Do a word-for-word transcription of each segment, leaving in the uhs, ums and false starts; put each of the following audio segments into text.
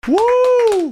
Woo!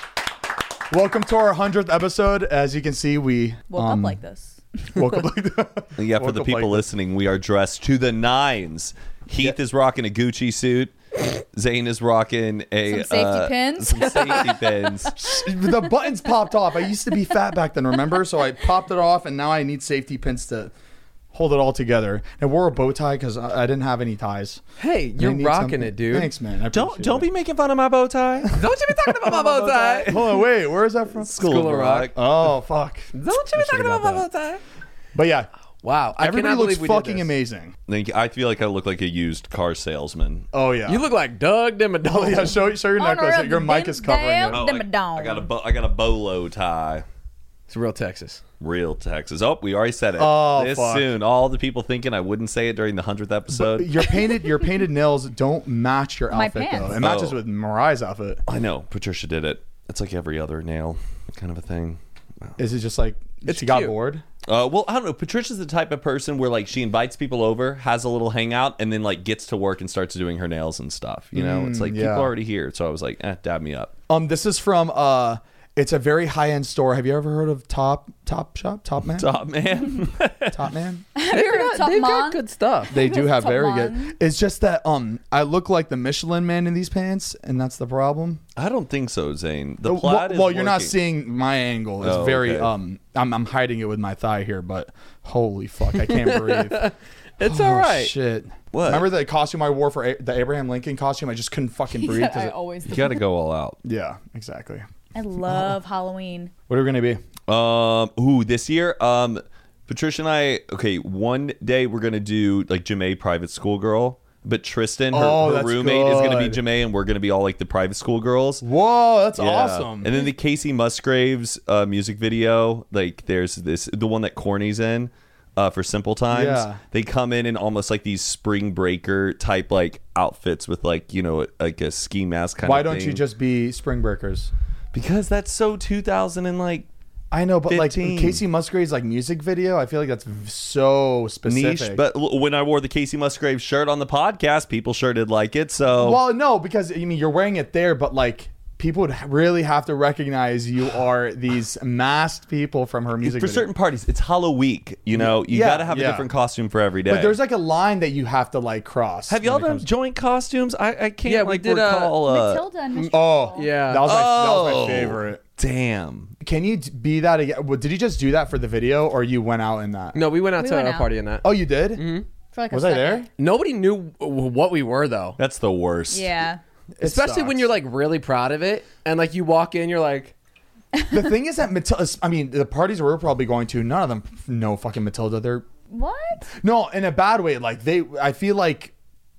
Welcome to our hundredth episode. As you can see, we woke um, up like this. Woke up like that. Yeah, for Woke the up people like listening, we are dressed to the nines. Heath Yeah. is rocking a Gucci suit. Zane is rocking a Some safety uh, pins. Some safety pins. The buttons popped off. I used to be fat back then, remember? So I popped it off, and now I need safety pins to hold it all together. I wore a bow tie because I, I didn't have any ties. Hey, I you're need rocking something. it, dude. Thanks, man. I Don't appreciate don't it. be making fun of my bow tie. Don't you be talking about my bow tie. Hold on, wait. Where is that from? School of Rock. Oh, fuck. Don't you be talking about my bow tie. But yeah, Wow, I everybody cannot looks believe we fucking did this. amazing. Like, I feel like I look like a used car salesman. Oh yeah. You look like Doug Dimmadome. Oh yeah. Show show your necklace. Honorable Your mic is covering Dale. it. Oh, Dim dong. I, I got a bo- I got a bolo tie. It's real Texas. Real Texas. Oh, we already said it. Oh, this fuck. soon. All the people thinking I wouldn't say it during the hundredth episode. But your painted your painted nails don't match your My outfit pants. though. It matches Oh. with Mariah's outfit. I know Patricia did it. It's like every other nail kind of a thing. Is it just like It's she got cute. bored? Uh, well, I don't know. Patricia's the type of person where like she invites people over, has a little hangout, and then like gets to work and starts doing her nails and stuff. You know, it's like yeah. people are already here, so I was like, eh, dab me up. Um, this is from uh, it's a very high end store. Have you ever heard of Top Top Shop? Top Man? Top man. Top Man? Have you heard of Top They've got Man? good stuff. They do have Top very Man. good. It's just that um, I look like the Michelin Man in these pants, and that's the problem. I don't think so, Zane. The well, plaid well, is you're not working. seeing my angle. It's Oh, very okay. um, I'm I'm hiding it with my thigh here, but holy fuck, I can't breathe. It's Oh, all right. Shit. What? Remember the costume I wore for a- the Abraham Lincoln costume? I just couldn't fucking breathe. Yeah, 'cause I it- always You do. got to go all out. yeah, exactly. I love Halloween. What are we gonna be? Um, ooh, this year, um, Patricia and I. Okay, one day we're gonna do like Jamae Private School Girl, but Tristan, her, Oh, her that's roommate, is gonna be good. Jamae, and we're gonna be all like the private school girls. Whoa, that's Yeah. awesome. And then the Casey Musgraves uh, music video, like there's this the one that Corny's in uh, for Simple Times. Yeah. They come in in almost like these spring breaker type like outfits with like you know like a ski mask kind Why of don't thing. you just be Spring Breakers? Because that's so two thousand and like I know, but fifteen. like Casey Musgraves like music video, I feel like that's v- so specific. niche. But l- when I wore the Casey Musgraves shirt on the podcast, people sure did like it. So well, no, because I mean you're wearing it there, but like people would really have to recognize you are these masked people from her music for video. certain parties, it's Halloween. You know, you Yeah, got to have yeah. a different costume for every day. But there's like a line that you have to like cross. have y'all when it done comes- joint costumes? I, I can't Yeah, we like did, uh, recall. Uh, Matilda and Michelle. Oh, Yeah. that was my, that was Oh. my favorite. Damn. Can you d- be that again? Well, did you just do that for the video, or you went out in that? No, we went out We to went a out. party in that. Oh, you did. Mm-hmm. For like a Was I second. there? Nobody knew w- what we were though. That's the worst. Yeah. It Especially when sucks. you're like really proud of it, and like you walk in, you're like, The thing is that Matilda. I mean, the parties we're probably going to, none of them know fucking Matilda. They're What? no, in a bad way. Like they, I feel like,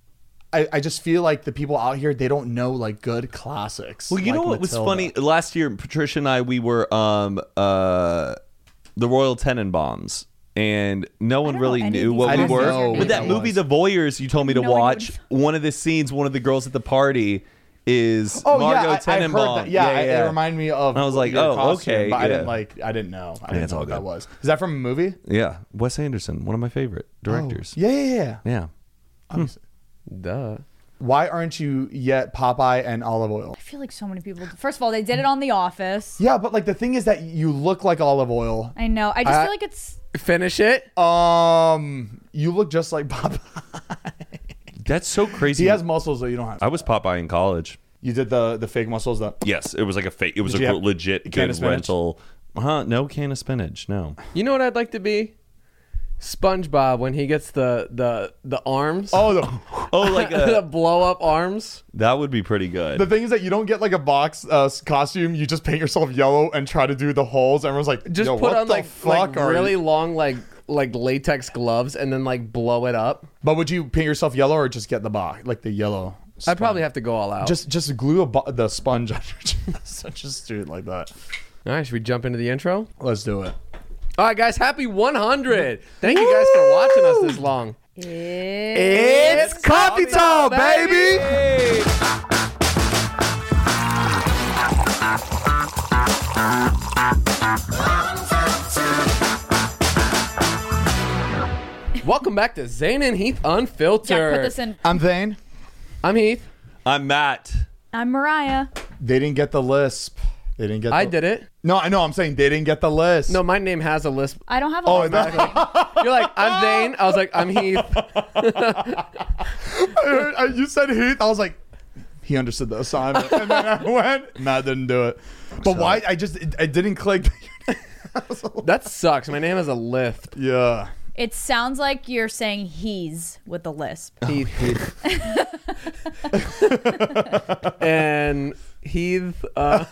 I, I just feel like the people out here they don't know like good classics. Well, you like know what was Matilda. funny? Last year, Patricia and I, we were um uh the Royal Tenenbaums, and no one don't really know any knew of what these we guys. were. I didn't know But what that that movie, was. The Voyeurs, you told me to No idea what watch. it One of the scenes, one of the girls at the party is Oh Margot yeah, I, I heard Tenenbaum. that. Yeah, I- it reminded me of. I was like, your oh, costume, okay, but I yeah. didn't like. I didn't know. I didn't it's know all what that good. was. Is that from a movie? Yeah, Wes Anderson, one of my favorite directors. Oh, yeah, yeah, yeah. Yeah. Obviously. duh. Why aren't you yet Popeye and olive oil? I feel like so many people. First of all, they did it on The Office. Yeah, but like the thing is that you look like olive oil. I know. I just I- feel like it's. Finish it. Um, you look just like Popeye. That's so crazy. He has muscles that you don't have. I was Popeye in college. You did the the fake muscles that. Yes, it was like a fake. It was Did a you gr- have legit a can good of spinach? rental. Huh? No can of spinach. No. You know what I'd like to be? SpongeBob when he gets the the the arms. Oh, the, Oh, like the a, blow up arms. that would be pretty good. the thing is that you don't get like a box uh, costume. You just paint yourself yellow and try to do the holes. Everyone's like, Just Yo, put what on the like, fuck like are really you? long like like latex gloves and then like blow it up. But would you paint yourself yellow or just get the box like the yellow? I'd probably have to go all out. just just glue a bu- the sponge on your chest. Just do it like that. all right. Should we jump into the intro? Let's do it. All right, guys. Happy one hundred. Thank you guys for watching us this long. It's, Coffee Talk, baby. Welcome back to Zane and Heath Unfiltered. Jack, put this in. I'm Thane. I'm Heath. I'm Matt. I'm Mariah. They didn't get the lisp. They didn't get. I the, did it. No, I know. I'm saying they didn't get the lisp. No, my name has a lisp. I don't have a Oh, lisp. that- You're like, I'm Zane. I was like, I'm Heath. I heard- I- you said Heath. I was like, he understood the assignment, and then I went. Matt didn't do it. But why? I just it, it didn't click. That sucks. My name has a lisp. Yeah. It sounds like you're saying he's with the lisp. Heath. and Heath. Uh,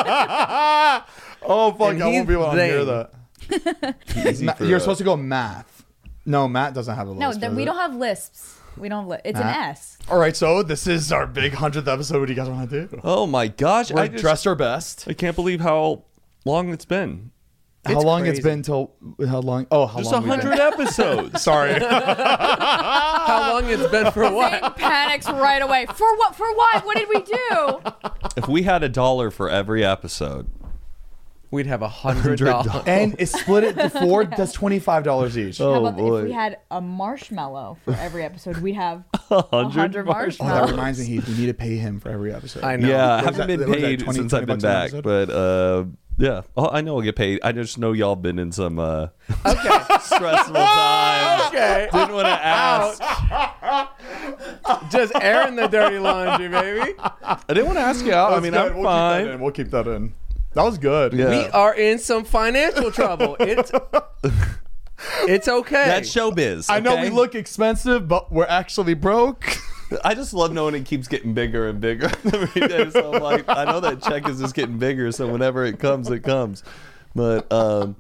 Oh fuck! And I won't Heath be able to hear Zane. that. Easy Ma- for, you're uh, supposed to go math. No, Matt doesn't have a No, lisp. then does we it? don't have lisps. We don't. Li- it's Matt? an S. All right, so this is our big hundredth episode. What do you guys want to do? Oh my gosh! We're I just, dressed our best. I can't believe how long it's been. How It's long it's crazy. been till? How long? Oh, how Just a long? we've been- hundred episodes. Sorry. how long it's been for Zane what? panics right away. For what? For what? What did we do? If we had a dollar for every episode, We'd have a hundred dollars. and it's split it to four. That's twenty five dollars each. Oh, How about boy. if we had a marshmallow for every episode? We'd have a a hundred hundred Oh, that marshmallows. reminds me, Heath. We need to pay him for every episode. I know. Yeah, I What is haven't that- been what is that, paid twenty since I've been bucks an back, episode? but uh, yeah, oh, I know I'll get paid. I just know y'all been in some uh, Okay. stressful times. Okay. Didn't want to ask. Just airing the dirty laundry, baby. I didn't want to ask you out. I That's mean, good. I'm We'll keep that in. fine. We'll keep that in. That was good. Yeah. We are in some financial trouble. It's it's okay. That's showbiz. I know okay? we look expensive, but we're actually broke. I just love knowing it keeps getting bigger and bigger every day. So I'm like, I know that check is just getting bigger. So whenever it comes, it comes. But um,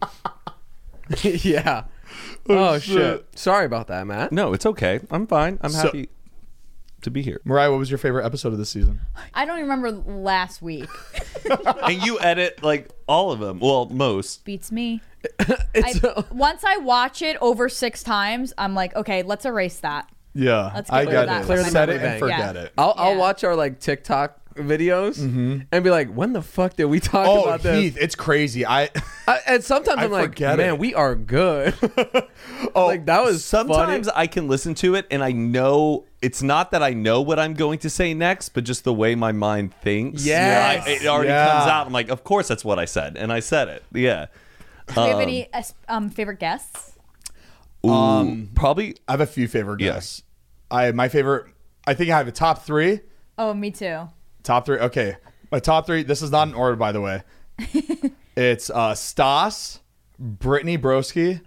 yeah. Oh, shit. shit. Sorry about that, Matt. no, it's okay. I'm fine. I'm So- happy to be here. Mariah, what was your favorite episode of this season? I don't even remember last week. And you edit like all of them. Well, most. Beats me. It's I, once I watch it over six times, I'm like, okay, let's erase that. Yeah, Let's I get get rid of that. it. Clear the Set memory it and bank. forget Yeah. it. I'll I'll Yeah. watch our like TikTok videos Mm-hmm. and be like, when the fuck did we talk Oh, about this? Heath, it's crazy. I I, and sometimes I I'm like, forget man, it. we are good. oh like that was Sometimes funny. I can listen to it and I know it's not that I know what I'm going to say next, but just the way my mind thinks. Yes. I- it already Yeah. comes out. I'm like, of course that's what I said, and I said it. Yeah. Do you have Um, any uh, um, favorite guests? Ooh, Um, probably. I have a few favorite Yeah. guests. I my favorite. I think I have a top three. Oh, me too. Top three. Okay, my top three. This is not in order, by the way. It's uh, Stas, Brittany Broski,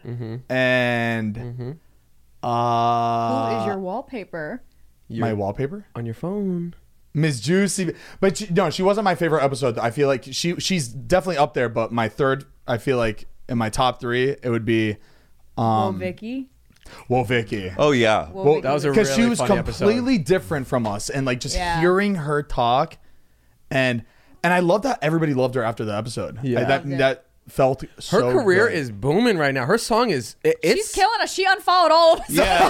and uh, Who is your wallpaper? my You're wallpaper. on your phone. Miss Juicy, but she, no, she wasn't my favorite episode. I feel like she she's definitely up there, but my third, I feel like in my top three, it would be, Well, um, Vicky. well, Vicky. Oh yeah. Well, Well, Vicky that was a because she really was funny episode. completely different from us, and like just Yeah. hearing her talk, and and I love that everybody loved her after the episode. Yeah. I- that Loved it. that felt Her so career good. is booming right now. Her song is it, it's She's killing us. She unfollowed all of us. Yeah.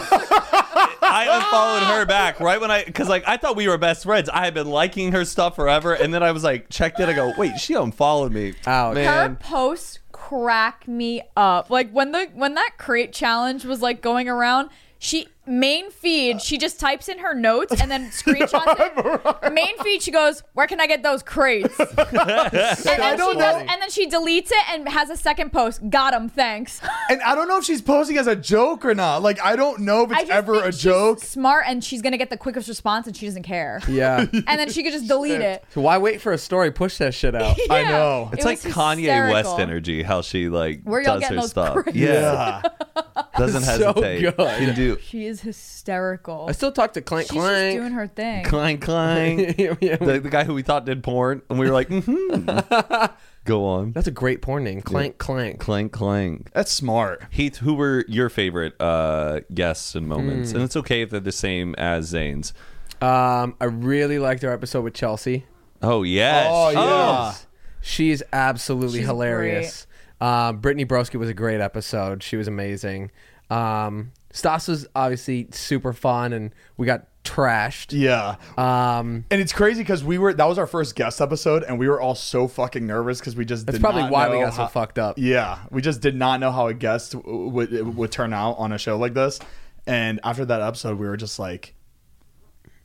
I unfollowed her back right when I, because like I thought we were best friends. I had been liking her stuff forever, and then I was like, checked it. I go, wait, she unfollowed me. Ouch. Her Man. posts crack me up. Like when the when that crate challenge was like going around, she main feed, she just types in her notes and then screenshots it. Main feed, she goes, "Where can I get those crates?" and, then I don't she know. does, and then she deletes it and has a second post. Got him, thanks. and I don't know if she's posting as a joke or not. Like I don't know if I it's just ever think a she's joke. smart, and she's gonna get the quickest response, and she doesn't care. yeah. And then she could just delete it. So why wait for a story? Push that shit out. I Yeah. know. It It's like was Kanye hysterical. West energy, how she like Where y'all does getting her those stuff. crates? Yeah, Yeah. doesn't So hesitate. good. Can do She is hysterical. I still talk to Clank She's just Clank. doing her thing. clang clang. Yeah. the, the guy who we thought did porn, and we were like, mm-hmm. Go on. That's a great porn name. Clank Clank. Clang clang. That's smart. Heath, who were your favorite uh, guests and moments? Hmm. And it's okay if they're the same as Zane's. Um, I really liked our episode with Chelsea. Oh yes. Oh, yeah. She's absolutely She's hilarious. Uh, Brittany Broski was a great episode. She was amazing. Um, Stas was obviously super fun, and we got trashed. Yeah. Um, And it's crazy because we were that was our first guest episode, and we were all so fucking nervous because we just that's did probably not why we know got so how- fucked up. Yeah, we just did not know how a guest w- would would turn out on a show like this. And after that episode, we were just like,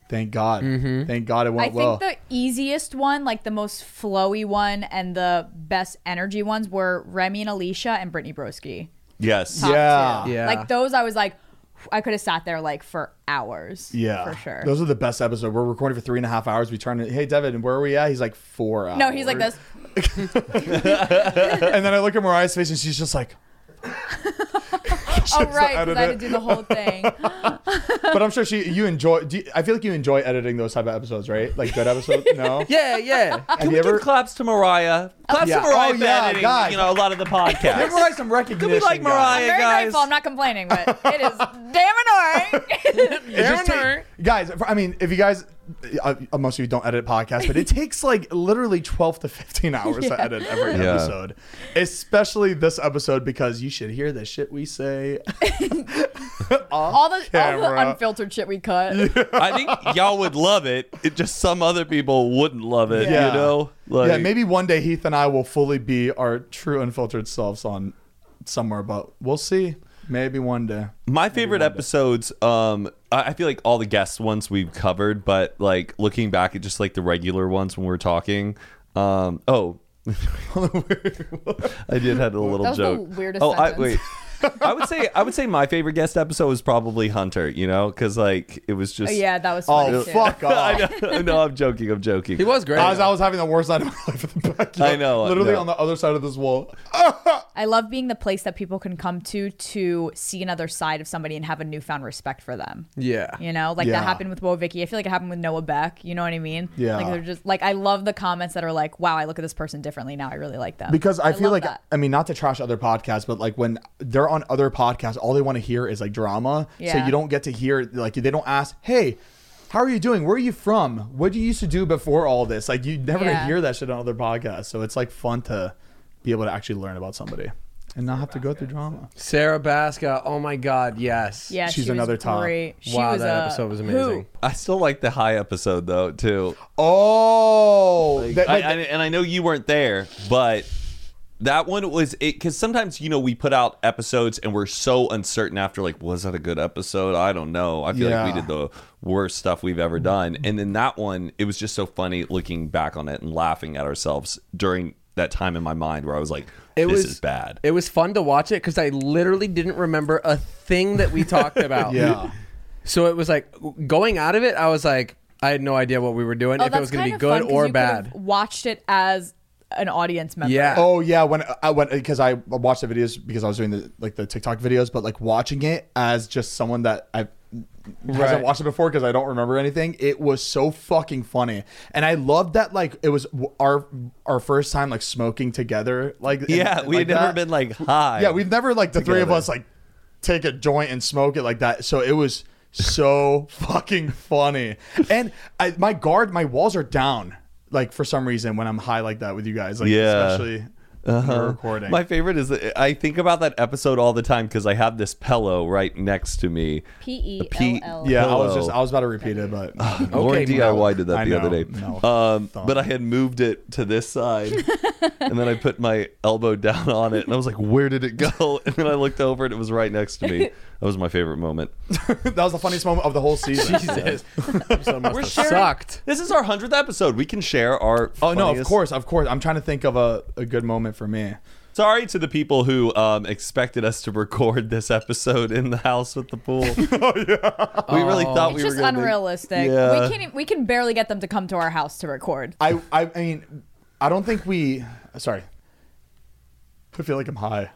Thank God. Thank God it I went think well. the easiest one, like the most flowy one and the best energy ones were Remy and Alicia and Brittany Broski. Yes. Top Yeah. two. Yeah. Like those, I was like, I could have sat there like for hours. Yeah, For sure. Those are the best episodes. We're recording for three and a half hours. We turn it. Hey, Devin, where are we at? He's like four hours. No, he's like this. And then I look at Mariah's face, and she's just like. Oh, right. 'Cause I had to do the whole thing. But I'm sure she. You enjoy. Do you, I feel like you enjoy editing those type of episodes, right? Like good episodes. No. Yeah, yeah. Have Can you we ever? give claps to Mariah? Claps Yeah. to Mariah Oh, for yeah, editing, guys. you know, a lot of the Give Mariah podcast. some recognition. Can we like guys. Mariah? I'm very guys. grateful. I'm not complaining, but it is damn annoying. It just take- guys, I mean, if you guys, uh, most of you don't edit podcasts, but it takes like literally twelve to fifteen hours to edit every Yeah. episode, especially this episode because you should hear the shit we say. all the all the Camera. unfiltered shit we cut. I think y'all would love it. It just some other people wouldn't love it. Yeah. You know, like, Yeah, maybe one day Heath and I will fully be our true unfiltered selves on somewhere, but we'll see. Maybe one day. my favorite one day. episodes. Um, I I feel like all the guest ones we've covered, but like looking back at just like the regular ones when we're talking. Um, oh, I did have a little That was the joke. weirdest oh, I, sentence. wait. I would say I would say my favorite guest episode was probably Hunter. You know, because like it was just. Oh, yeah, that was funny Oh, too. fuck off. I know, no, I'm joking. I'm joking. He was great. I was, I was having the worst night of my life at the back. I know, Literally no. on the other side of this wall. I love being the place that people can come to to see another side of somebody and have a newfound respect for them. yeah. You know, like Yeah. that happened with Bo Vicky. I feel like it happened with Noah Beck. You know what I mean? Yeah. Like they're just like I love the comments that are like, "Wow, I look at this person differently now. I really like them." Because I, feel love like, that. I mean, not to trash other podcasts, but like when they're on other podcasts, all they want to hear is like drama. So Yeah. you don't get to hear, like, they don't ask, hey, how are you doing? Where are you from? What did you used to do before all this? Like, you never Yeah. hear that shit on other podcasts. So it's like fun to be able to actually learn about somebody and not have to go through drama. Sarah Baska. Oh my God. Yes. yeah, she's she was another top. great. She Wow, was that a episode was who? amazing. I still like the high episode though too. Oh, that- I, that- I, and I know you weren't there, but that one was it because sometimes you know we put out episodes and we're so uncertain after like was that a good episode? I don't know. I feel Yeah. like we did the worst stuff we've ever done, and then that one it was just so funny looking back on it and laughing at ourselves during that time in my mind where I was like, It this was is bad. It was fun to watch it because I literally didn't remember a thing that we talked about. yeah. So it was like going out of it, I was like, I had no idea what we were doing, Oh, if it that's was going to kind be of good fun 'cause or you bad. could've watched it as an audience member. Yeah. Oh yeah, when I went because I watched the videos because I was doing the like the TikTok videos, but like watching it as just someone that I Right. hasn't watched it before because I don't remember anything. It was so fucking funny, and I loved that like it was w- our our first time like smoking together. Like yeah, and- we like had never that. been like high. Yeah, we've never like the three of together. us like take a joint and smoke it like that. So it was so fucking funny, and I, my guard, my walls are down. Like for some reason when I'm high like that with you guys, like Yeah. especially when we're recording. My favorite is that I think about that episode all the time because I have this pillow right next to me. P P- E L L. Yeah, I was Pillow. just I was about to repeat it, but Lauren D I Y did that I the other know, day. no, um, don't. but I had moved it to this side, and then I put my elbow down on it, and I was like, "Where did it go?" And then I looked over, and it was right next to me. That was my favorite moment. that was the funniest moment of the whole season. Jesus. Episode must We're have sharing- sucked. This is our hundredth episode. We can share our. Oh no, of funniest- course, of course. I'm trying to think of a, a good moment for me. Sorry to the people who um, expected us to record this episode in the house with the pool. oh yeah, we really Oh. thought It's we were just gonna make- unrealistic. Yeah. We can e, we can barely get them to come to our house to record. I, I I mean, I don't think we. Sorry, I feel like I'm high.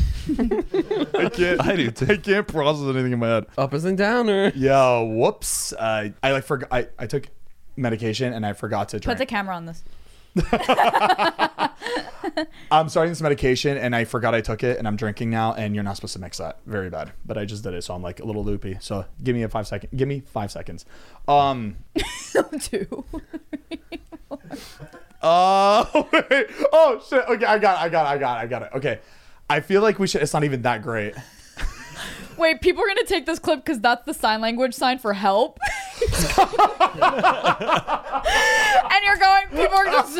I can't. I do too. I can't process anything in my head. Uppers and downers. Yeah, whoops. Uh, I like forgot. I, I took medication and I forgot to Put drink. the camera on this. I'm starting this medication and I forgot I took it and I'm drinking now and you're not supposed to mix that. Very bad. But I just did it, so I'm like a little loopy. So give me a five second. Give me five seconds. Um. Two. Oh wait. Oh shit. Okay, I got. It, I got. It, I got. It, I got it. Okay. I feel like we should. It's not even that great. Wait, people are gonna take this clip because that's the sign language sign for help. And you're going. People are just.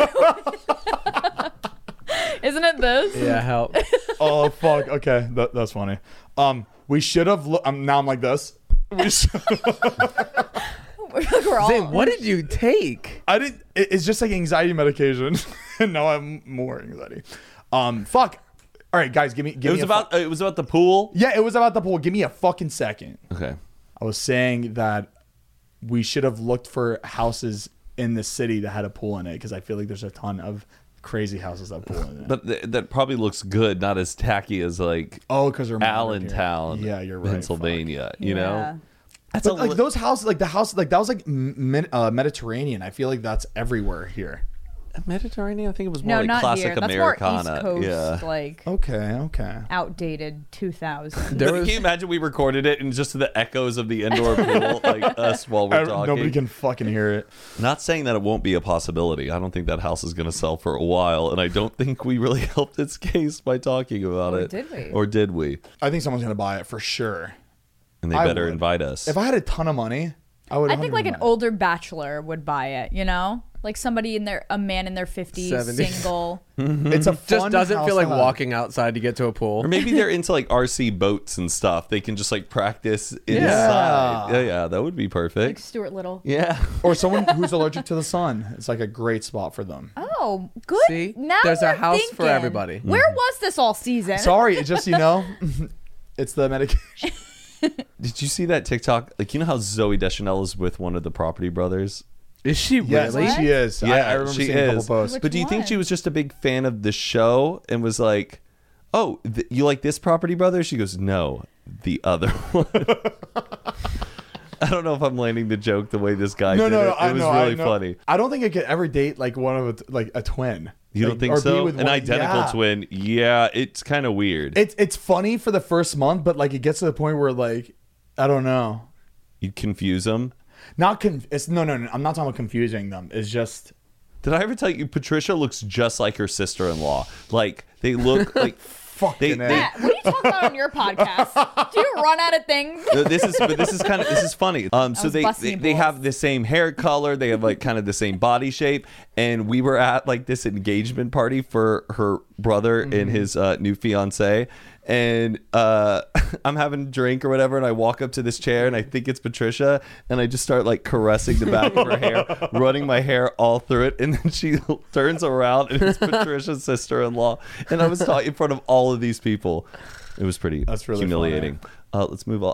Isn't it this? Yeah, help. Oh fuck. Okay, that, that's funny. Um, we should have. Lo- um, now I'm like this. We should. We're all Zane, what did you take? I didn't. It, it's just like anxiety medication, and now I'm more anxiety. Um, fuck. All right, guys, give me. Give It me was a about fu- it was about the pool. yeah, it was about the pool. Give me a fucking second. Okay. I was saying that we should have looked for houses in the city that had a pool in it because I feel like there's a ton of crazy houses that have pool in it. But th- that probably looks good, not as tacky as like oh, because they're modern here. Allentown, Yeah, you're right. Pennsylvania. Fuck. You Yeah. know, that's But a like li- those houses, like the house, like that was like med- uh, Mediterranean. I feel like that's everywhere here. Mediterranean. I think it was more No, like not classic here. That's Americana. more East Coast, Yeah. like Okay, okay. outdated two thousand. There Can was you imagine we recorded it and just the echoes of the indoor pool, like us while we're Ev- talking? Nobody can fucking hear it. Not saying that it won't be a possibility. I don't think that house is going to sell for a while, and I don't think we really helped its case by talking about Or it. did we? Or did we? I think someone's gonna buy it for sure. And they I better would. invite us. If I had a ton of money, I would. I think like an one hundred percent buy it. older bachelor would buy it, you know? Like somebody in their, a man in their fifties, seventies. single. It's a fun just doesn't house feel like to have. walking outside to get to a pool. Or maybe they're into like R C boats and stuff. They can just like practice inside. Yeah. Yeah, yeah, that would be Like perfect. Stuart Little. Yeah. Or someone who's allergic to the sun. It's like a great spot for them. Oh, good. See? Now There's a we're house for thinking. everybody. Where was this all season? Sorry, it's just you know, it's the medication. Did you see that TikTok? Like, you know how Zoe Deschanel is with one of the Property Brothers? Is she Yes, really? she is. I, I remember she seeing a couple is. posts. Which But do you think one? she was just a big fan of the show and was like, "Oh, th- you like this Property Brothers?" She goes, "No, the other one." I don't know if I'm landing the joke the way this guy No, did no, it. no. It I was know, I really know. funny. I don't think I could ever date like one of a, like a twin. You Like, don't think or be so? with An one- identical yeah. twin? Yeah, it's kind of weird. It's it's funny for the first month, but like it gets to the point where like I don't know. You'd confuse them. Not conf- it's no no no. I'm not talking about confusing them. It's just Did I ever tell you Patricia looks just like her sister-in-law? Like they look like fucking. They- A. they- Matt, what are you talking about on your podcast? Do you run out of things? No, this is but this is kind of this is funny. Um, so was they busting they, your they balls. have the same hair color. They have like kind of the same body shape. And we were at like this engagement party for her brother and his uh, new fiance. And uh, I'm having a drink or whatever, and I walk up to this chair, and I think it's Patricia, and I just start like caressing the back of her hair, running my hair all through it, and then she turns around, and it's Patricia's sister-in-law. And I was talking in front of all of these people. It was pretty That's really humiliating. Uh, let's move on.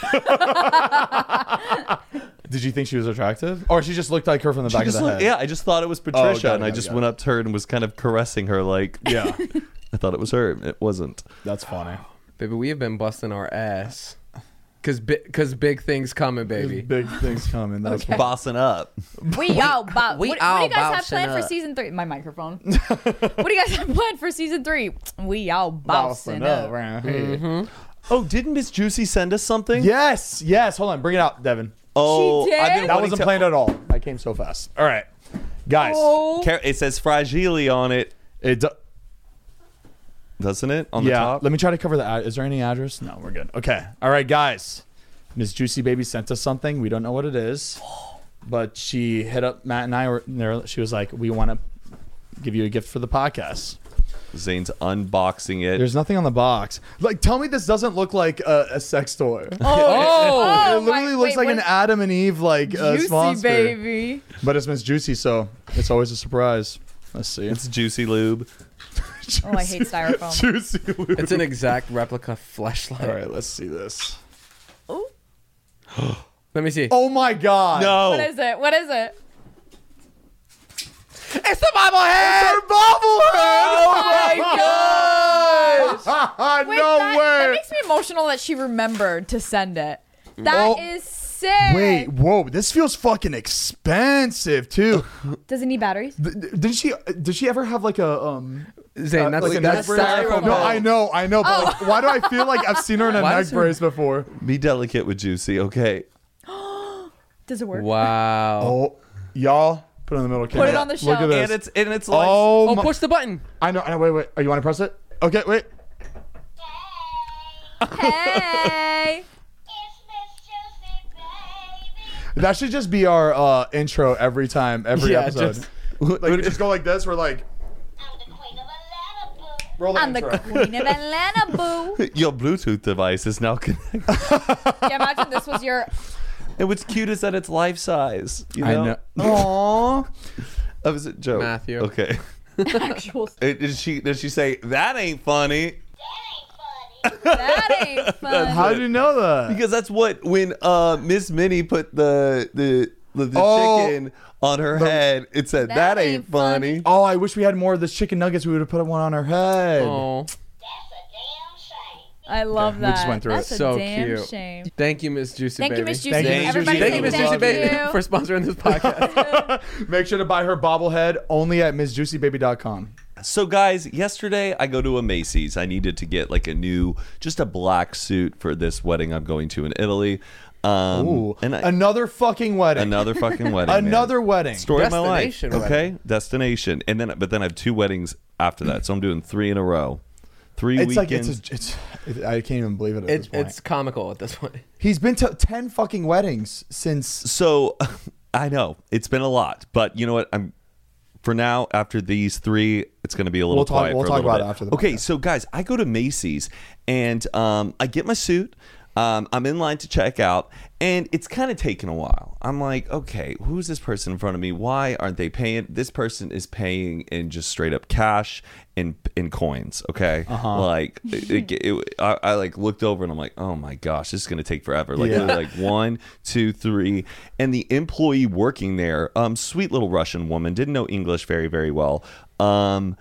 Did you think she was attractive, or she just looked like her from the She back of just the looked- head? yeah, I just thought it was Patricia, got it, and I got it, just got went it. up to her and was kind of caressing her like Yeah, I thought it was her. It wasn't. that's funny. Baby, we have been busting our ass. Cause, bi- Cause big things coming, baby. Big things coming. That's Okay. Bossing up. We out, but we what, what do all you guys have bouncing planned for up. season three? My microphone. What do you guys have planned for season three? We all bouncing up. around here. Mm-hmm. Oh, didn't Miss Juicy send us something? Yes, yes. Hold on, bring it out, Devin. Oh, She did? I've been That wanting wasn't to- planned at all. I came so fast. All right, guys. Oh, Car- It says Fragile on it, It do- doesn't it? On the yeah. top. Let me try to cover the. Ad- Is there any address? No, we're good. Okay. All right, guys. Miss Juicy Baby sent us something. We don't know what it is, but she hit up Matt and I. Were there. She was like, "We want to give you a gift for the podcast." Zane's unboxing it. There's nothing on the box. Like, tell me this doesn't look like a, a sex toy. oh, it oh literally my- looks wait, like what- an Adam and Eve like uh, juicy sponsor. baby. But it's Miss Juicy, so it's always a surprise. Let's see. It's Juicy Lube. Oh, I hate styrofoam. Juicy. Lube. It's an exact replica fleshlight. All right, let's see this. Oh, Let me see. Oh my God! No. what is it? What is it? It's the bobblehead. Her bobblehead! Oh my gosh! Wait, no that, way! that makes me emotional that she remembered to send it. That Oh. is sick. Wait, whoa! This feels fucking expensive too. Does it need batteries? Th- th- Did she? Did she ever have like a um? Zane, uh, that's like a that's neck brace? styrofoam. No, I know, I know. But like, why do I feel like I've seen her in a Why neck does her- brace before? Be delicate with Juicy, okay? Does it work? Wow. Oh, y'all, put it in the middle. Put it on the Look shelf. at this. And it's and it's like oh, Oh, my- push the button. I know. I know. Wait, wait. Oh, you want to press it? Okay, wait. Hey. That should just be our uh, intro every time, every Yeah, episode. just- like we just go like this. We're like, roll the I'm the intro. queen of Atlanta, boo. your Bluetooth device is now connected. Yeah, imagine this was your And what's cute is that it's life size. You I know. know. Aww. That was a joke. Matthew. Okay. Actual. It- Did she? Did she say that ain't funny? That ain't fun. How did you know that? Because that's what when uh, Miss Minnie put the the the, the Oh. chicken on her head. It said that, That ain't ain't funny. funny. Oh, I wish we had more of this chicken nuggets. We would have put one on our head. Oh, I love we that. just went through That's it. a So damn cute. shame. thank you, Miss Juicy Thank Baby. you, Miss Juicy. Thank you, Baby. Miss Everybody Juicy say Thank you, Miss thank Juicy Baby, you. for sponsoring this podcast. Make sure to buy her bobblehead only at miss juicy baby dot com. So guys, yesterday I go to a Macy's. I needed to get like a new, just a black suit for this wedding I'm going to in Italy. Um, Ooh, and I, another fucking wedding. another fucking wedding. man. Another wedding. Story of my life. Destination Okay, wedding. destination, and then but then I have two weddings after that, so I'm doing three in a row. Three It's like weekends. it's, a, it's it, I can't even believe it at It, this point. it's comical at this point. He's been to ten fucking weddings since. So I know it's been a lot, but you know what? I'm for now after these three, it's going to be a little We'll talk- quiet. we'll for a talk little about bit. it after the Okay, podcast. so guys, I go to Macy's and um, I get my suit. Um, I'm in line to check out, and it's kind of taking a while. I'm like, okay, who's this person in front of me? Why aren't they paying? This person is paying in just straight up cash and in coins. Okay, Uh-huh. like it, it, it- I, I like looked over and I'm like, oh my gosh, this is gonna take forever. Like, Yeah. literally, like one, two, three, and the employee working there, um, sweet little Russian woman, didn't know English very, very well. Um,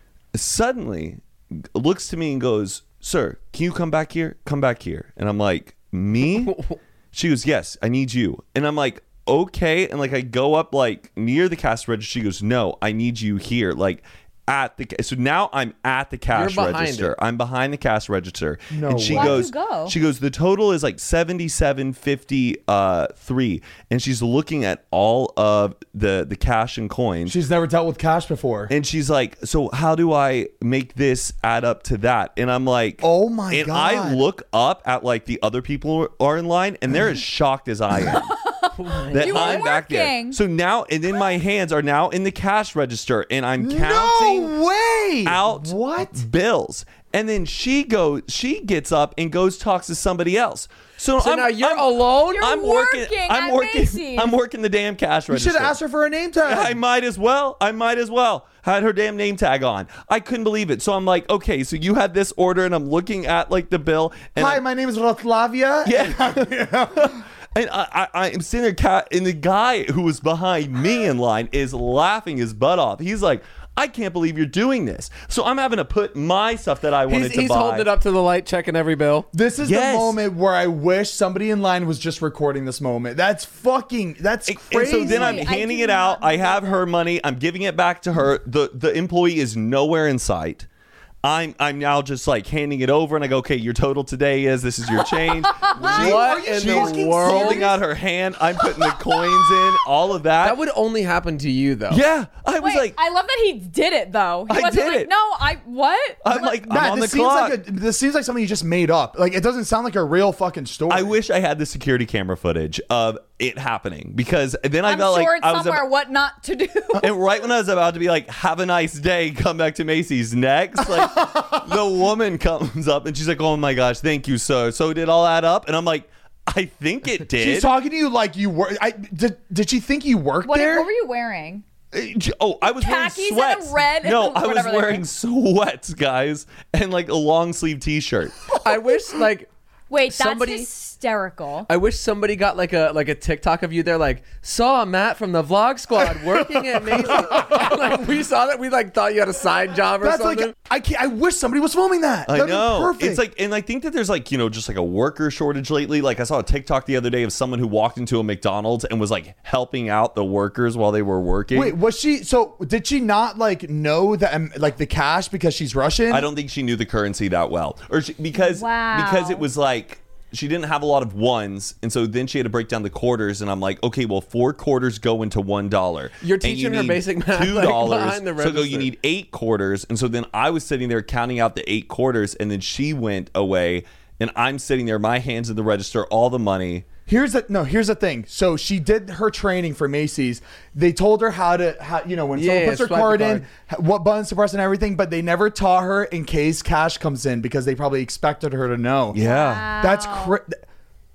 suddenly looks to me and goes, sir, can you come back here? Come back here. And I'm like, me? She goes, yes, I need you. And I'm like, okay. And like I go up like near the cash register. She goes, no, I need you here. Like at the ca- so now I'm at the cash You're behind register. it. I'm behind the cash register. No and she way. Why'd you goes, go? she goes, the total is like seventy-seven fifty uh three. And she's looking at all of the the cash and coins. She's never dealt with cash before. And she's like, so how do I make this add up to that? And I'm like, Oh my and God. I look up at like the other people who are in line, and they're as shocked as I am. that You were I'm back there. working. So now, and then my hands are now in the cash register, and I'm counting no way. out What? bills. And then she goes, she gets up and goes talks to somebody else. So, So I'm, now you're I'm, alone? You're I'm working. working I'm at working. Macy's. I'm working the damn cash You register. should have asked her for a name tag. I might as well. I might as well. Had her damn name tag on. I couldn't believe it. So I'm like, okay, so you had this order, and I'm looking at like the bill. And Hi, I'm- my name is Rotlavia. yeah. And I, I, I am sitting there, cat, and the guy who was behind me in line is laughing his butt off. He's like, I can't believe you're doing this. So I'm having to put my stuff that I wanted He's, to he's buy. holding it up to the light, checking every bill. This is Yes. the moment where I wish somebody in line was just recording this moment. That's fucking. That's And crazy. so then I'm I handing do it out. not I have her money. I'm giving it back to her. The the employee is nowhere in sight. I'm I'm now just like handing it over, and I go, okay, your total today is this is your change. She- What in she's the world? holding out her hand. I'm putting the coins in, all of that. That would only happen to you, though. yeah, I was Wait, like, I love that he did it though. He I wasn't did like, it. no, I what? I'm like, Matt, I'm on the this seems clock. like a, this seems like something you just made up. Like it doesn't sound like a real fucking story. I wish I had the security camera footage of it happening, because then I I'm felt sure like it's I was somewhere about, what not to do. and right when I was about to be like, have a nice day, come back to Macy's next, like the woman comes up and she's like, oh my gosh, thank you, sir. So did it all add up? And I'm like, I think it did. She's talking to you like you were. I did. Did she think you worked what, there? what were you wearing? Oh, I was Khakis wearing and a sweats. red- No, I was whatever they were. wearing sweats, guys, and like a long sleeve T-shirt. I wish, like, Wait, Somebody- that's hysterical. I wish somebody got like a like a TikTok of you there, like, saw Matt from the Vlog Squad working at Macy's. Like, we saw that, we like thought you had a side job or That's something. like I can't. I wish somebody was filming that. I That'd be know. perfect. It's like, and I think that there's like, you know, just like a worker shortage lately. Like I saw a TikTok the other day of someone who walked into a McDonald's and was like helping out the workers while they were working. Wait, was she? So did she not like know that um, like the cash because she's Russian? I don't think she knew the currency that well, or she, because Wow. because it was like she didn't have a lot of ones, and so then she had to break down the quarters. And I'm like, okay, well, four quarters go into one dollar. You're And you teaching her need basic math, Two like, dollars. behind the So go. You register. need eight quarters, and so then I was sitting there counting out the eight quarters, and then she went away, and I'm sitting there, my hands in the register, all the money. Here's the no. Here's the thing. So she did her training for Macy's. They told her how to, how you know, when Yeah, someone yeah, puts her swipe the card, card. in, h- what buttons to press and everything. But they never taught her in case cash comes in because they probably expected her to know. Yeah. That's Wow. cra-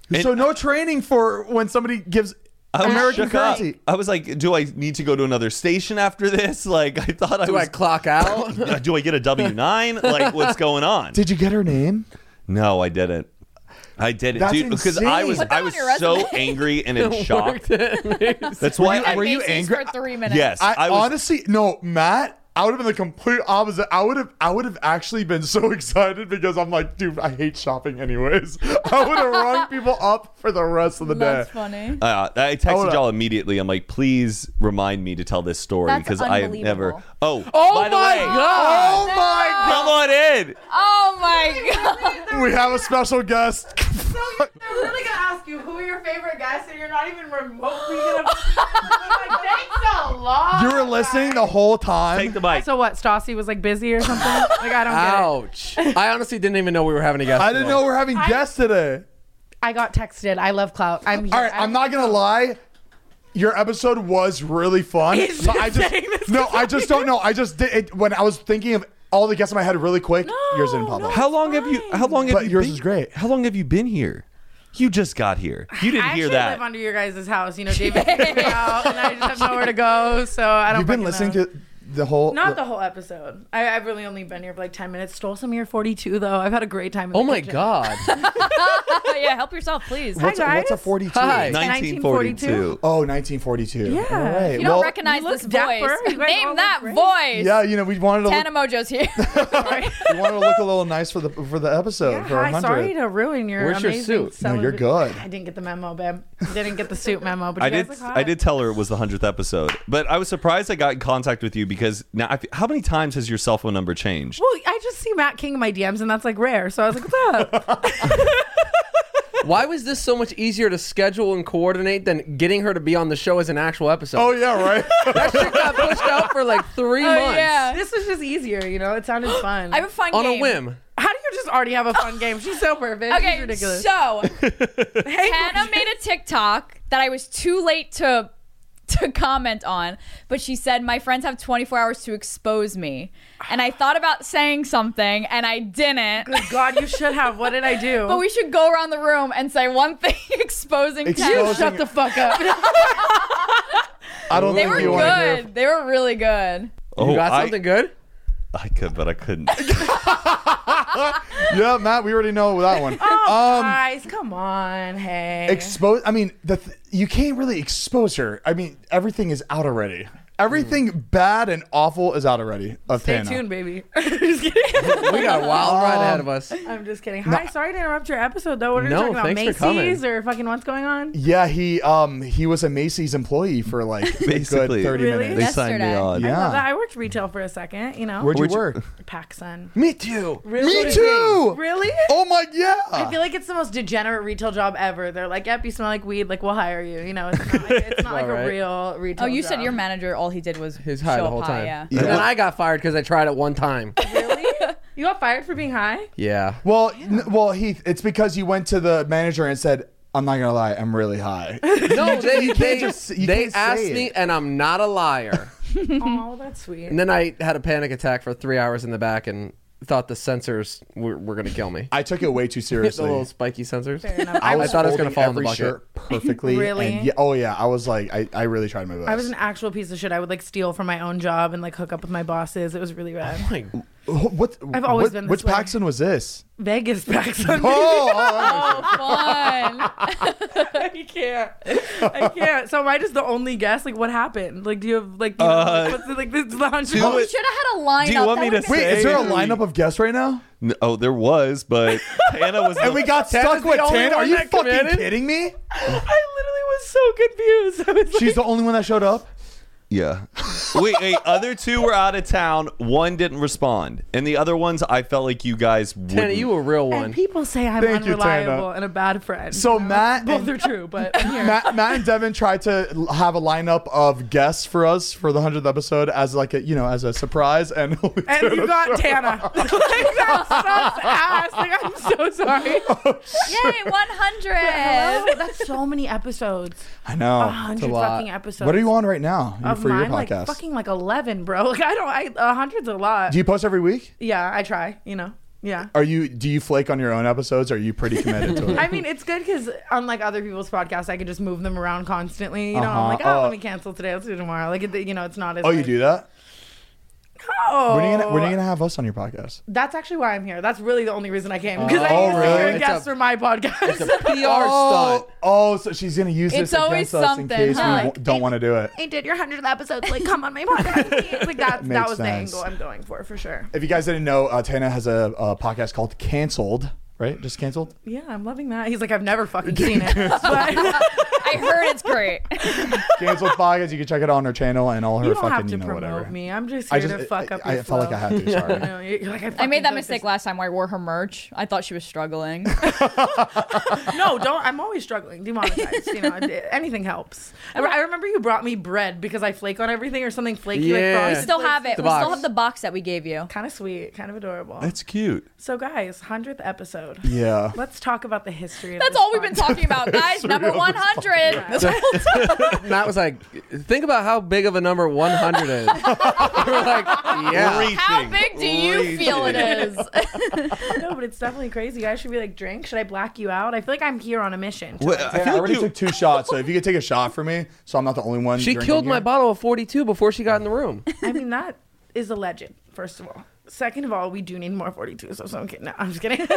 So no training for when somebody gives I was American shook up. currency. I was like, do I need to go to another station after this? Like, I thought I Do was. I clock out? do I get a W nine? Like, what's going on? Did you get her name? No, I didn't. I didn't, That's dude, because I insane. was Put that I on was your so resume. angry and in shock. That's Were why you- I were you Macy's angry? for three minutes? Yes. I, I was- honestly no, Matt. I would have been the complete opposite. I would have, I would have actually been so excited because I'm like, dude, I hate shopping anyways. I would have rung people up for the rest of the That's day. funny. Uh, I texted Hold y'all up. immediately. I'm like, please remind me to tell this story That's because I have never. unbelievable. Oh, Oh by the my way, God. Oh my come on in. Oh my god. god, we have a special guest. I'm really gonna ask you who are your favorite guests, and you're not even remotely gonna. I'm like, thanks a lot. You were listening the whole time. Take the mic. So what? Stassi was like busy or something? Like I don't get it. Ouch. I honestly didn't even know we were having a guest. I didn't today. know we're having guests today. I got texted. I love clout. I'm here. All right, I'm not gonna lie. Your episode was really fun. He's So I just just saying this no, 'cause I just don't know. I just did it when I was thinking of all the guests in my head really quick. yours didn't pop no. up. How long have you? How long have But you? yours been, is great. How long have you been here? You just got here. You didn't I hear actually that. live under your guys' house. You know, David kicked me out, and I just have nowhere to go. So I don't. You've been fucking listening know. to the whole. Not the whole episode. I, I've really only been here for like ten minutes. Stole some of your forty-two though. I've had a great time. In Oh the my kitchen. God. Yeah, help yourself, please. What's, Hi, a, what's a guys. forty-two? Hi. nineteen forty-two. Oh, nineteen forty-two. Yeah. All right. You don't well, recognize You look this dapper. voice. You guys all Name look that great. voice. yeah, you know, we wanted to Tana look, Mojo's here. we wanted to look a little nice for the for the episode Yeah, for our hi, hundred. sorry to ruin your Where's your amazing suit? No, you're celebra- good. I didn't get the memo, babe. Didn't get the suit memo, but I you did. guys look hot. I did tell her it was the hundredth episode, but I was surprised I got in contact with you because now. I fe- how many times has your cell phone number changed? Well, I just see Matt King in my D Ms, and that's like rare. So I was like, "What's up?" Why was this so much easier to schedule and coordinate than getting her to be on the show as an actual episode? Oh yeah, right. That shit got pushed out for like three Oh, months. yeah. This was just easier, you know. It sounded fun. I have a fun On game. a whim. How do you just already have a fun game? She's so perfect. She's Okay, ridiculous. so hey, Hannah made a TikTok that I was too late to to comment on, but she said my friends have twenty-four hours to expose me, and I thought about saying something and I didn't. Good God, you should have. What did I do? But we should go around the room and say one thing exposing Exposing- Tana. you shut the fuck up. I don't They think were you want to hear. good. They were really good. Oh, You got I- something good? I could, but I couldn't. Yeah, Matt, we already know that one. Oh, um, guys, come on. Hey. expose. I mean, the th- you can't really expose her. I mean, everything is out already. Everything bad and awful is out already of Stay Tana. tuned, baby. just kidding. We got a wild ride ahead of us. I'm just kidding. Hi, sorry to interrupt your episode though. What are No, you talking about? thanks for coming. Macy's or fucking what's going on? Yeah, he um he was a Macy's employee for like a Basically. good thirty Really? They minutes. signed me Yesterday. on. Yeah. I love that. I worked retail for a second, you know. Where'd you Where'd you- work? PacSun. Me too. Really? Me too. Really? Oh my yeah. I feel like it's the most degenerate retail job ever. They're like, "Yep, you smell like weed. Like, we'll hire you." You know, it's not like, it's not like All right. a real retail. Oh, you said job. your manager, all he did was His high show the up whole high, time. yeah. Yeah. And then I got fired because I tried it one time. Really? You got fired for being high? Yeah. Well, n- well, Heath, it's because you went to the manager and said, "I'm not gonna lie, I'm really high." No, they, you can't they, just- you they can't say asked it. me, and I'm not a liar. Oh, that's sweet. And then I had a panic attack for three hours in the back and thought the sensors were, were going to kill me. I took it way too the seriously. little spiky sensors. Fair enough. I, I was was thought it was folding gonna fall in the every bucket. shirt perfectly. Really? And yeah, oh yeah, I was like, I, I really tried my best. I was an actual piece of shit. I would like steal from my own job and like hook up with my bosses. It was really bad. Like, Wh- What? I've always what- been this Which way. Paxton was this? Vegas PacSun. Oh, oh, Oh, fun. I can't. I can't. So am I just the only guest? Like, what happened? Like, do you have like, you know, Uh, what's it, like this is the hundred? do Oh, we it- should have had a lineup. Do you want That me would've to been- wait, is there a Say- lineup of guests right now? No, oh, there was, but Tana was. And the- we got Tana's stuck the with only Tana. Are one you that fucking committed? kidding me? I literally was so confused. I was like, She's the only one that showed up. Yeah. Wait, wait. Other two were out of town. One didn't respond, and the other ones, I felt like you guys. Tana, wouldn't- you a real one. and people say I'm Thank you, unreliable Tana. and a bad friend. So you know? Matt both and- are true, but I'm here. Matt, Matt and Devin tried to l- have a lineup of guests for us for the hundredth episode as like a you know as a surprise, and only and Tana you got showed up. Tana. like, that sucks ass. Like, I'm so sorry. Yay, one Hello? hundred. That's so many episodes. I know. A hundred lot. fucking episodes. What are you on right now Of for your mine, podcast? like fucking like eleven, bro. Like I don't. I a hundred's a lot. Do you post every week? Yeah, I try. You know. Yeah. Are you? Do you flake on your own episodes? Or are you pretty committed to it? I mean, it's good because unlike other people's podcasts, I can just move them around constantly. You know, Uh-huh. I'm like, oh, Oh. let me cancel today. Let's do tomorrow. Like, it, you know, it's not as. oh, you like, do that? Oh. When are you gonna When are you gonna have us on your podcast? That's actually why I'm here. That's really the only reason I came because I Oh, used to really? hear It's guests a- for my podcast. It's a P R oh, stunt. oh, so she's gonna use It's this always against us in something, case we huh? w- don't want to do it. I did your hundredth episode. Like, come on my podcast. Like that. Makes That was sense. the angle I'm going for, for sure. If you guys didn't know, uh, Tana has a, a podcast called Canceled. Right? Just canceled. Yeah, I'm loving that. He's like, I've never fucking seen it. But I heard it's great. Canceled podcast. You can check it out on her channel and all her you don't fucking have to you know promote whatever. me. I'm just I here just to fuck up I, your I felt like I had to. Sorry. No, you're like, I, I fucking made that feel like mistake this- last time where I wore her merch. I thought she was struggling. No, don't. I'm always struggling. Demonetized. You know, anything helps. I, I remember you brought me bread because I flake on everything or something flaky. Yeah. Like We frosted Still flakes. have it. The We still box. have the box that we gave you. Kind of sweet, kind of adorable. That's cute. So, guys, hundredth episode. Yeah. Let's talk about the history of That's this all we've been podcast. talking about, guys. Number one hundred. Matt was like, think about how big of a number one hundred is. We were like, yeah. How big do you feel it is? No, but it's definitely crazy. I should be like, drink. Should I black you out? I feel like I'm here on a mission. Well, I Tana, feel I like already you- took two shots, so if you could take a shot for me, so I'm not the only one. She drinking killed my here. bottle of forty-two before she got in the room. I mean, that is a legend, first of all. Second of all, we do need more forty-two, so, so I'm kidding. No, I'm just kidding.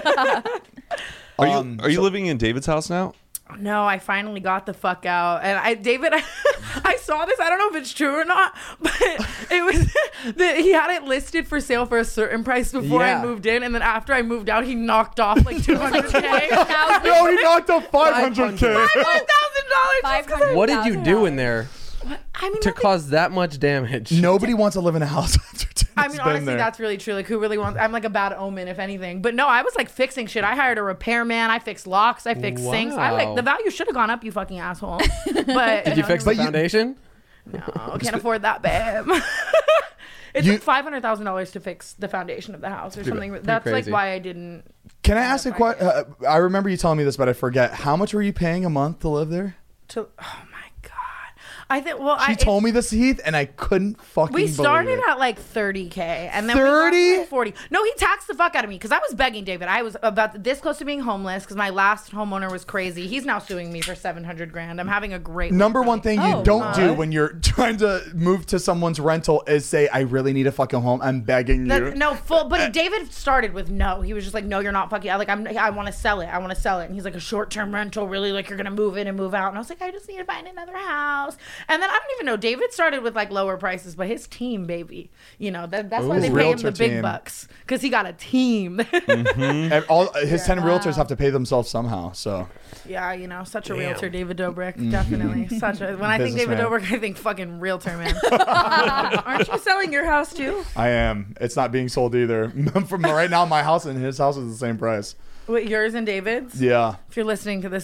Are you Um, are you living in David's house now? No, I finally got the fuck out. And I, David, I, I saw this. I don't know if it's true or not, but it was that he had it listed for sale for a certain price before Yeah. I moved in, and then after I moved out, he knocked off like two hundred k. No, he knocked up five hundred K. Five thousand dollars. Five hundred. What did you do in there I mean, to nothing- cause that much damage? Nobody wants to live in a house after Tana's I mean, been honestly, there. that's really true. Like, who really wants? I'm like a bad omen, if anything. But no, I was like fixing shit. I hired a repairman. I fixed locks. I fixed sinks. I like Wow. the value should have gone up. You fucking asshole. But Did you know, fix But the you- foundation? No, can't afford that, babe. It's You- like five hundred thousand dollars to fix the foundation of the house or something. That's like crazy. why I didn't. Can I ask a if I question? Uh, I remember you telling me this, but I forget. How much were you paying a month to live there? To oh my god, I think. Well, She I told me this, Heath, and I couldn't fucking we believe started it. at like thirty k, and then we thirty? got to forty. No, he taxed the fuck out of me because I was begging David. I was about this close to being homeless because my last homeowner was crazy. He's now suing me for seven hundred grand. I'm having a great Number week, one honey. thing you Oh, don't what? do when you're trying to move to someone's rental is say, I really need a fucking home. I'm begging you. That- no, full. But David started with no. He was just like, no, you're not fucking. I like, I'm. I want to sell it. I want to sell it. And he's like, a short term rental, really? Like, you're gonna move in and move out? And I was like, I just need to find another house. And then I don't even know. David started with like lower prices, but his team, baby, you know that, that's why Ooh. they His pay him realtor the big team. bucks because he got a team. And all his ten realtors have to pay themselves somehow. So Yeah, you know, such a Damn. realtor, David Dobrik, definitely. Such a. When I think David Businessman. Dobrik, I think fucking realtor, man. Um, aren't you selling your house too? I am. It's not being sold either. From right now, my house and his house is the same price. What, yours and David's? Yeah. If you're listening to this,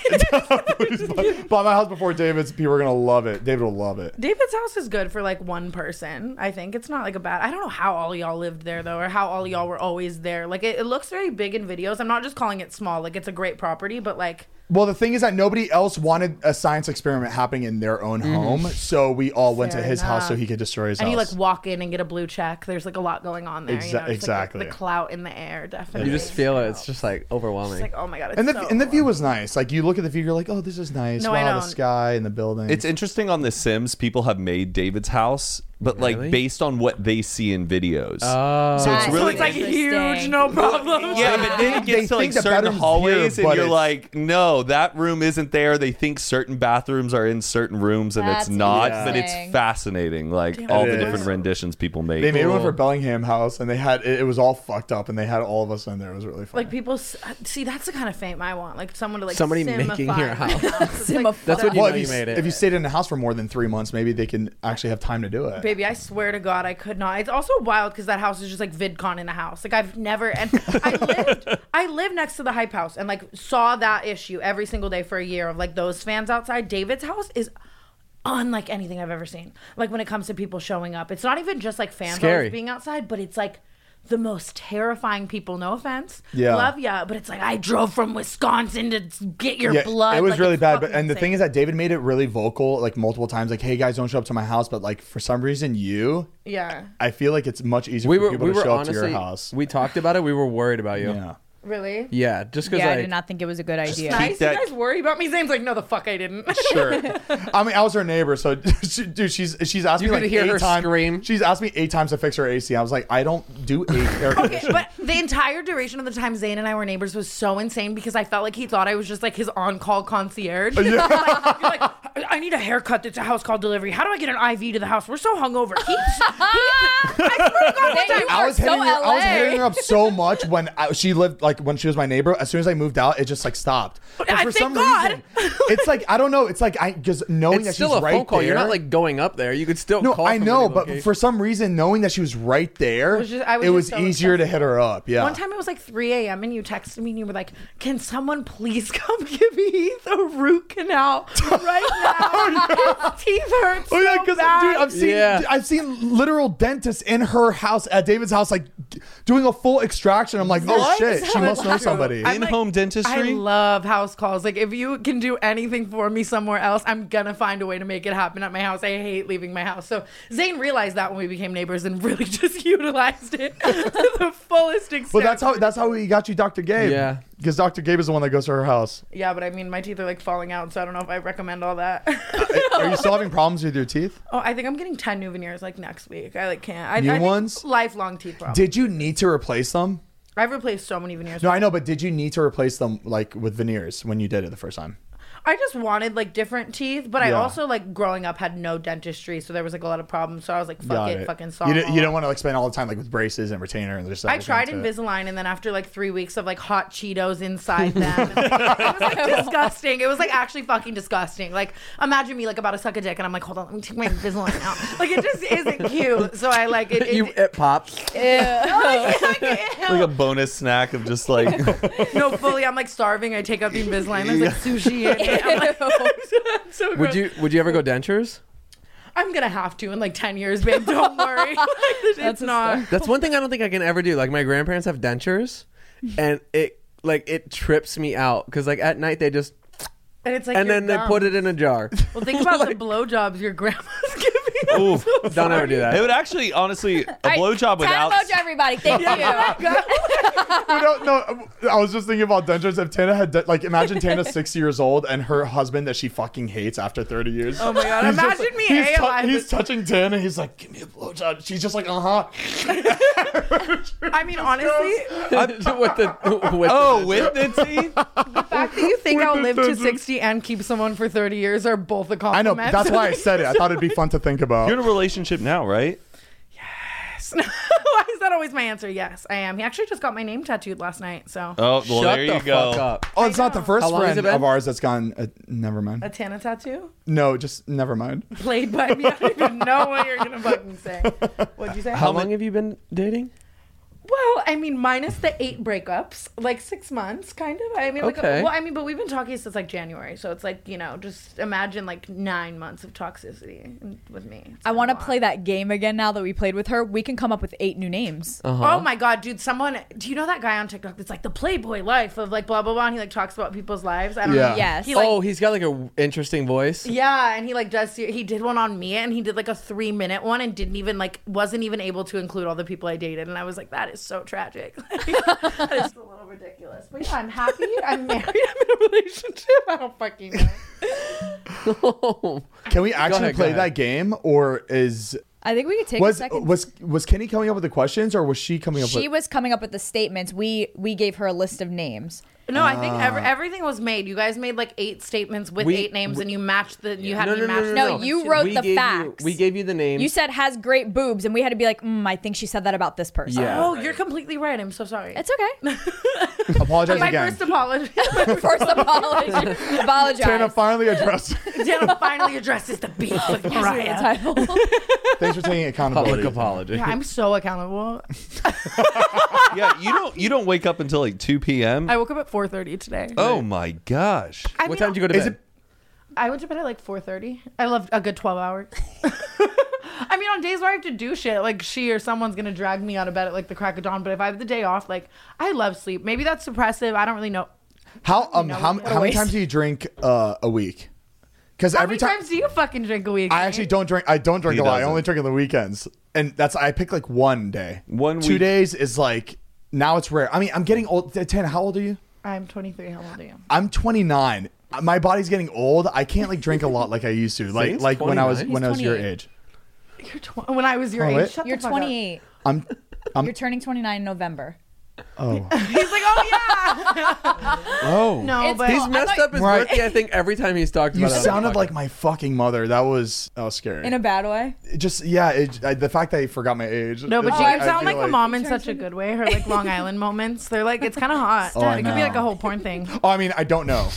Buy my house before David's. People are gonna love it. David will love it. David's house is good for like one person. I think it's not like a bad. I don't know how all of y'all lived there though, or how all of y'all were always there. Like it, it looks very big in videos. I'm not just calling it small. Like it's a great property, but like Well, the thing is that nobody else wanted a science experiment happening in their own home, so we all went Fair to his house so enough. he could destroy his and you house. like walk in and get a blue check. There's like a lot going on there. Exa- you know? Just, like, exactly. the, the clout in the air, definitely. You just feel it. It's just like It's overwhelming. like oh my god. It's and the so and the view cool. was nice. Like you look at the view, you're like, oh, this is nice. No, I wow, know. the sky and the building. It's interesting on The Sims. People have made David's house, but Really? like based on what they see in videos. Oh. So it's That's So really it's like interesting. huge, no problem. Yeah, but then it They gets to like think the certain bedroom's hallways, here, and but you're it's- like, no, that room isn't there. They think certain bathrooms are in certain rooms, and That's it's not. But it's interesting. fascinating, like Damn, all it the is. different renditions people make. they made one Cool. for Bellingham House, and they had it, it was all fucked up, and they had all of us in there. It was really fun. Like people s- see, that's the kind of fame I want. Like someone to like Somebody simify making my your house. It's like, That's what you well, know if you you, made it. if you stayed in the house for more than three months, maybe they can actually have time to do it. Baby, I swear to God, I could not. It's also wild because that house is just like VidCon in a house. Like I've never, and I lived, I lived next to the Hype House and like saw that issue every single day for a year of like those fans outside. David's house is unlike anything I've ever seen. Like when it comes to people showing up, it's not even just like fans Scary. always being outside, but it's like the most terrifying people. No offense. Yeah. Love ya. But it's like, I drove from Wisconsin to get your Yeah, blood. it was Like, really it's bad. But fucking and the thing insane. is that David made it really vocal, like multiple times, like, "Hey guys, don't show up to my house." But like for some reason, you, Yeah. I feel like it's much easier We for were people we to were show up honestly to your house. we talked about it. We were worried about you. Yeah. Really? Yeah, just because Yeah, I like did not think it was a good idea. Nice. that- You guys worry about me? Zane's like, no, the fuck I didn't. Sure. I mean, I was her neighbor, so she, dude, she's she's asked You me could like hear eight her times. scream. She's asked me eight times to fix her A C. I was like, I don't do eight air Okay, conditioning. but the entire duration of the time Zane and I were neighbors was so insane because I felt like he thought I was just like his on-call concierge. Like, you're like, I I need a haircut that's a house call delivery. How do I get an I V to the house? We're so hungover. He, he, I swear to God, one Zane, time- you I are was so hitting her, I was L A. hitting her up so much when I, she lived like when she was my neighbor. As soon as I moved out, it just like stopped. But I for thank some God. reason, it's like I don't know. It's like I because knowing it's that still she's a right phone call. there. You're not like going up there. You could still no, call. I from know, any but location. for some reason, knowing that she was right there, It was just- I was it just was so easier to obsessed. hit her up. Yeah. One time it was like three a.m. and you texted me and you were like, can someone please come give me the root canal right now? His teeth hurt so Oh yeah, because bad. dude, I've seen Yeah. I've seen literal dentists in her house at David's house, like doing a full extraction. I'm like, oh What? shit, she So must know true. somebody. I'm like- In-home dentistry. I love house calls. Like, if you can do anything for me somewhere else, I'm gonna find a way to make it happen at my house. I hate leaving my house. So Zane realized that when we became neighbors and really just utilized it to the fullest extent. But that's how that's how we got you Doctor Gabe. Yeah. Because Doctor Gabe is the one that goes to her house. Yeah, but I mean, my teeth are like falling out, so I don't know if I recommend all that. Are you still having problems with your teeth? Oh, I think I'm getting ten new veneers like next week. I like can't. I, New I think ones? Lifelong teeth problems. Did you need to replace them? I've replaced so many veneers. No, I know, but did you need to replace them like with veneers when you did it the first time? I just wanted like different teeth, but I Yeah. also like growing up had no dentistry, so there was like a lot of problems. So I was like, fuck Got it, it. fucking saw. You, them di- all you don't off. want to like spend all the time like with braces and retainer and just. I tried Invisalign, and then after like three weeks of like hot Cheetos inside them, and, like, it was like disgusting. It was like actually fucking disgusting. Like imagine me like about to suck a dick, and I'm like, hold on, let me take my Invisalign out. Like it just isn't cute. So I like it. it, you, it pops. Like a bonus snack of just like no, fully. I'm like starving. I take out the Invisalign. There's like sushi in it. I'm like, I'm so Would gross. you Would you ever go dentures? I'm gonna have to in like ten years, babe. Don't worry. Like, it's That's a not. That's one thing I don't think I can ever do. Like my grandparents have dentures, and it like it trips me out because like at night they just And it's like and you're then they dumb. put it in a jar. Well, think about Like- the blowjobs your grandma's giving. I'm Ooh. so Don't ever do it that. would actually honestly a All right, blowjob without. Tana Mojo, everybody. Thank you. no, no, I was just thinking about dentures. If Tana had, de- like, imagine Tana's sixty years old and her husband that she fucking hates after thirty years. Oh my God, He's just imagine like- me, He's, A, tou- alive he's with- touching Tana. He's like, give me a blowjob. She's just like, uh huh. I mean, honestly, with the with Oh, the with the teeth. the fact that you think With I'll the live to dentures. sixty and keep someone for thirty years are both a I compliment. know. That's why I said it. I thought it'd be fun to think about. You're in a relationship now, right? Why is that always my answer? Yes, I am. He actually just got my name tattooed last night. So Oh, well, Shut there the you go. fuck up. Oh, it's not the first How long has friend it been? of ours that's gone. Uh, never mind. a Tana tattoo No, just never mind. played by me. I don't even know what you're gonna fucking say. What'd you say? How long have you been dating? Well, I mean, minus the eight breakups, like six months, kind of. I mean, like, Okay. well, I mean, but we've been talking since like January, so it's like, you know, just imagine like nine months of toxicity in- with me. It's I been want a to lot. play that game again now that we played with her. We can come up with eight new names. Uh-huh. Oh my God, dude! Someone, do you know that guy on TikTok that's like the Playboy life of like blah blah blah? And he like talks about people's lives. I don't Yeah. know. Yes. He, like, Oh, he's got like a interesting voice. Yeah, and he like does. He did one on me, and he did like a three minute one, and didn't even like wasn't even able to include all the people I dated, and I was like, that is so tragic. Like, that is a little ridiculous. But yeah, I'm happy. I'm married. I'm in a relationship. I don't fucking know. Can we actually ahead, go play ahead. that game, or is I think we could take was a second. was was Kenny coming up with the questions, or was she coming up she with? was coming up with the statements. We we gave her a list of names. No, I think every, everything was made. You guys made like eight statements with We- eight names, we- and you matched the. You had No, me no, no, match. no, the No, no. names you too. wrote we the gave facts. You, we gave you the names. You said has great boobs, and we had to be like, mm, I think she said that about this person. Yeah. Oh, you're completely right. I'm so sorry. It's okay. Apologize My again. first apology. First apology. Apologize. Tana finally addressed. Dana finally addresses the beef with Yes, Mariah. title. Thanks for taking accountability. public apology. Yeah, I'm so accountable. Yeah, you don't you don't wake up until like two p.m. I woke up at four thirty today. Oh my gosh. I What mean, time did you go to Is bed? it- I went to bed at like four thirty. I loved a good twelve hours. I mean, on days where I have to do shit, like she or someone's gonna drag me out of bed at like the crack of dawn. But if I have the day off, like I love sleep. Maybe that's suppressive. I don't really know. How um know how, what how many waste. times do you drink uh, a week? Because How every many time times do you fucking drink a week? I actually don't drink. I don't drink He a lot. I doesn't. only drink on the weekends, and that's I pick like one day. One two week- days is like now it's rare. I mean, I'm getting old. Tana, how old are you? I'm twenty-three. How old are you? I'm twenty-nine. My body's getting old. I can't like drink a lot like I used to. Like Zane's like when I was twenty-nine? when I was your twenty-eight. age. You're tw- when I was your Oh, age. wait. Shut You're the fuck up. twenty-eight. I'm I'm You're turning twenty-nine in November. oh He's like, oh yeah. Oh. No, It's but He's I messed thought- up his Right. birthday, I think, every time he's talked you about it. sounded like my fucking mother. That was that was scary. In a bad way. It just yeah, it, I, the fact that I forgot my age. no, but it's you like, I sound feel like, a mom in You such a turned good way. Her like Long Island moments. They're like, it's kind of hot. Oh, I it could be know. like a whole porn thing. Oh, I mean, I don't know.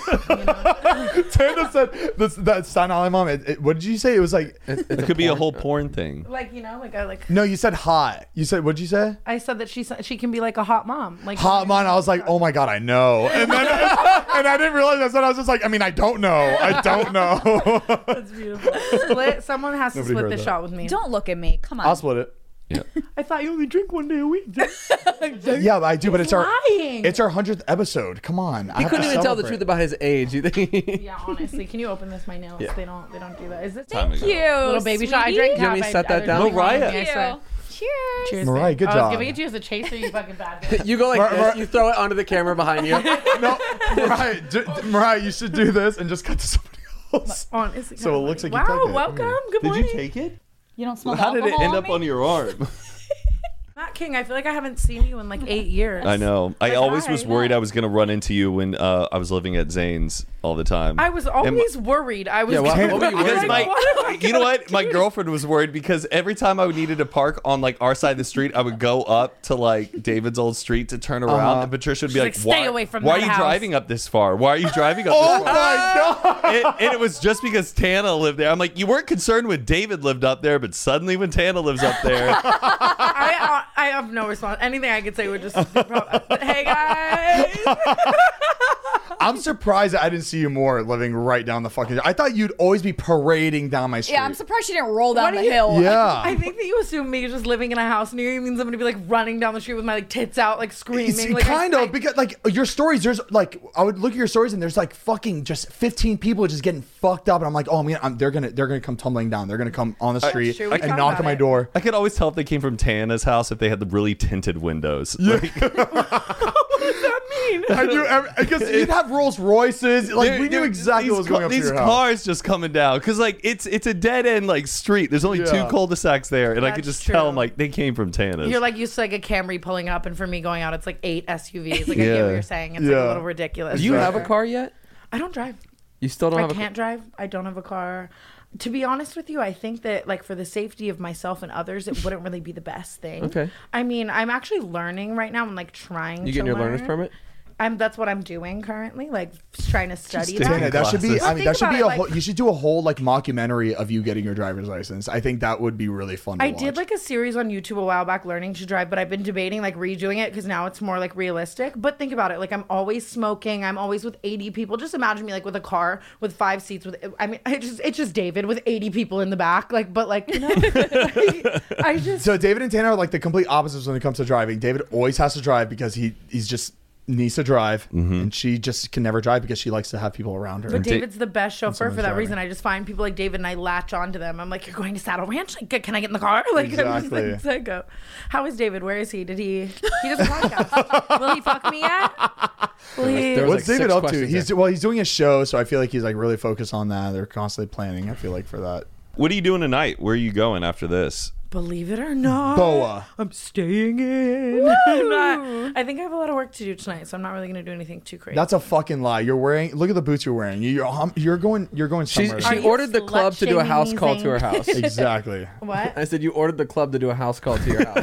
Tana said this, that Stein Island mom. It, it, what did you say? It was like It could be a whole porn thing. Like you know, like I like. no. You said hot. You said what did you say? I said that she she can be like a hot mom. Like Hot mom. I was like, oh my god, I know. And then and I didn't realize that. So I was just like, I mean, I don't know. I don't know. That's beautiful. Split. Someone has to Nobody split heard the that. shot with me. Don't look at me. Come on. I'll split it. Yeah. I thought you only drink one day a week. Yeah, I do, but it's our lying. it's our hundredth episode. Come on. I He have couldn't to even tell the celebrate. truth about his age. You think? Yeah, honestly, can you open this? My nails. Yeah. They don't. They don't do that. Is this Time Thank ago. you. little baby shot? I sweetie. drank You want me to half. set I- that I- down? there's nothing wrong with Mariah. me, I Thank swear. you. Cheers. Cheers, Mariah, babe. good I job. was giving it to you as a chaser, you fucking bad bitch. You go like Mar- this. Mar- You throw it onto the camera behind you. No, Mariah, d- d- Mariah, you should do this and just cut to somebody else. Honestly, So it looks like you wow, took it. welcome. Good Did morning. you take it? You don't smell How did it alcohol end on up me? on your arm? Matt King, I feel like I haven't seen you in like eight years. I know. I Like, always hi. was worried I was going to run into you when uh, I was living at Zane's all the time. I was always worried. I was Yeah, what- gonna- what were you worried I was Because like, my, what am I you know gonna what? My do? girlfriend was worried because every time I needed to park on like our side of the street, I would go up to like David's old street to turn around, Uh-huh. and Patricia would be She's like, like, "Stay "Why, away from why that are you house." driving up this far? Why are you driving up Oh this far?" my god! and, and it was just because Tana lived there. I'm like, you weren't concerned when David lived up there, but suddenly when Tana lives up there, I, I have no response. Anything I could say would just. Be pro- hey guys. I'm surprised that I didn't see you more living right down the fucking. I thought you'd always be parading down my street. Yeah, I'm surprised she didn't roll down What the do you- hill. Yeah. I think that you assume me just living in a house near you means I'm gonna be like running down the street with my like tits out, like screaming. It's Like, kind I, of because like your stories, there's like I would look at your stories and there's like fucking just fifteen people just getting fucked up, and I'm like, oh man, I'm, they're gonna they're gonna come tumbling down. They're gonna come on the street Should we and talk knock about on my it? door. I could always tell if they came from Tana's house if they had the really tinted windows. Like, I do because you'd have Rolls Royces. Like Dude, we knew dude, exactly these what was going ca- up to These your house. cars just coming down because like it's it's a dead end like street. There's only Yeah. two cul-de-sacs there, and I could That's just tell true. them like they came from Tana's. You're like used to like a Camry pulling up, and for me going out, it's like eight S U Vs. Like I get Yeah. what you're saying. It's like Yeah. a little ridiculous. Do you for have a sure. car yet? I don't drive. You still don't I have a can't drive. I don't have a car. To be honest with you, I think that like for the safety of myself and others, it wouldn't really be the best thing. Okay. I mean, I'm actually learning right now. I'm like trying. You to getting your learn. learner's permit? I'm. That's what I'm doing currently. Like trying to study taking that. Tana, that should be. classes. I mean, Think that should about be it, a like- whole. You should do a whole like mockumentary of you getting your driver's license. I think that would be really fun. To I watch. did like a series on YouTube a while back, learning to drive, but I've been debating like redoing it because now it's more like realistic. But think about it, like I'm always smoking, I'm always with eighty people. Just imagine me like with a car with five seats. With I mean, I just it's just David with eighty people in the back. Like, but like you know, I, I just So David and Tana are like the complete opposites when it comes to driving. David always has to drive because he he's just needs to drive, and she just can never drive because she likes to have people around her. But David's the best chauffeur someone's for that driving. reason. I just find people like David and I latch onto them. I'm like, you're going to Saddle Ranch? Like, can I get in the car? Like, I'm Exactly. just like, psycho. How is David? Where is he? Did he? He does a podcast. Will he fuck me yet? Will he? there was What's like David six up to? questions He's there. well, he's doing a show, so I feel like he's like really focused on that. They're constantly planning. I feel like for that. What are you doing tonight? Where are you going after this? Believe it or not, Boa. I'm staying in. I'm not- I think I have a lot of work to do tonight, so I'm not really going to do anything too crazy. That's a fucking lie. You're wearing. Look at the boots you're wearing. You- You're hum- you're going. You're going She, somewhere. Are she you ordered the club to do a house call to her slut-shaming house. exactly. what? I said you ordered the club to do a house call to your house.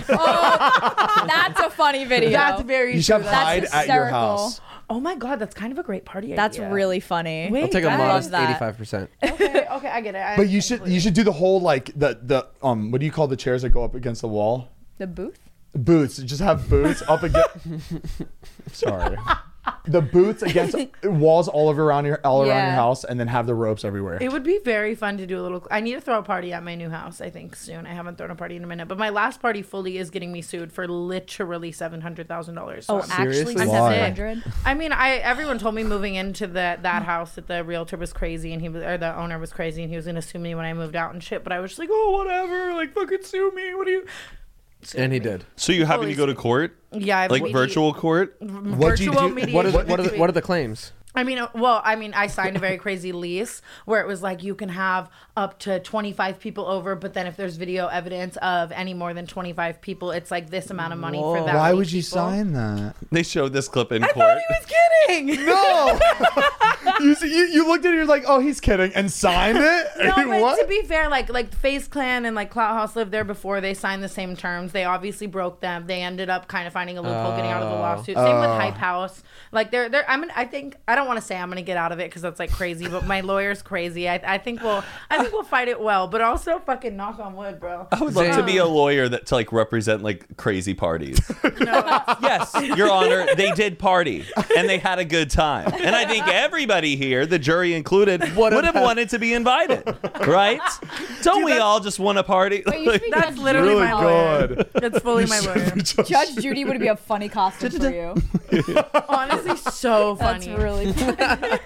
That's a funny video. That's very You should true. hide That's at your hysterical. house. Oh my god, that's kind of a great party idea. That's really funny. Wait, I'll take a guys. modest that. eighty-five percent. Okay, okay, I get it. I But you should completely- you should do the whole like the the um what do you call the chairs that go up against the wall? The booth? Boots. Just have boots up against. Sorry. the boots against walls all over around your all around your Yeah. house, and then have the ropes everywhere. It would be very fun to do a little. I need to throw a party at my new house. I think soon. I haven't thrown a party in a minute, but my last party fully is getting me sued for literally seven hundred thousand dollars. Oh, actually, Seriously? Why? seven hundred. I mean, I everyone told me moving into the that house that the realtor was crazy and he was or the owner was crazy and he was gonna sue me when I moved out and shit. But I was just like, oh, whatever, like fucking sue me. What do you? Sue And he me. did. So you having to go to court? Yeah, I've Like medi- virtual court? What'd you virtual do- mediation. What are the, What what are the, between- what are the claims? I mean, uh, well, I mean, I signed a very crazy lease where it was like you can have up to twenty-five people over, but then if there's video evidence of any more than twenty-five people, it's like this amount of money for that. Why many would you people. sign that? They showed this clip in I court. thought he was kidding. No. you, see, you you looked at it, you're like, oh, he's kidding, and signed it. No, but What? to be fair, like like FaZe Clan and like Clout House lived there before. They signed the same terms. They obviously broke them. They ended up kind of finding a loophole, getting out of the Oh. lawsuit. Same with Oh. Hype House. Like they're they're. I mean, I think I don't want to say I'm gonna get out of it because that's like crazy. But my lawyer's crazy. I I think we'll I think we'll fight it well. But also fucking knock on wood, bro. I would love to Zane. be a lawyer that to like represent like crazy parties. Yes, Your Honor, they did party and they had a good time, and I think everybody here, the jury included, would have wanted to be invited, right? Don't we all just want a party? Wait, you should be That's Judge literally Judy Really my Holland. lawyer. good. That's fully my lawyer. Judge Judy would be a funny costume for you. Honestly, so That's funny. really funny.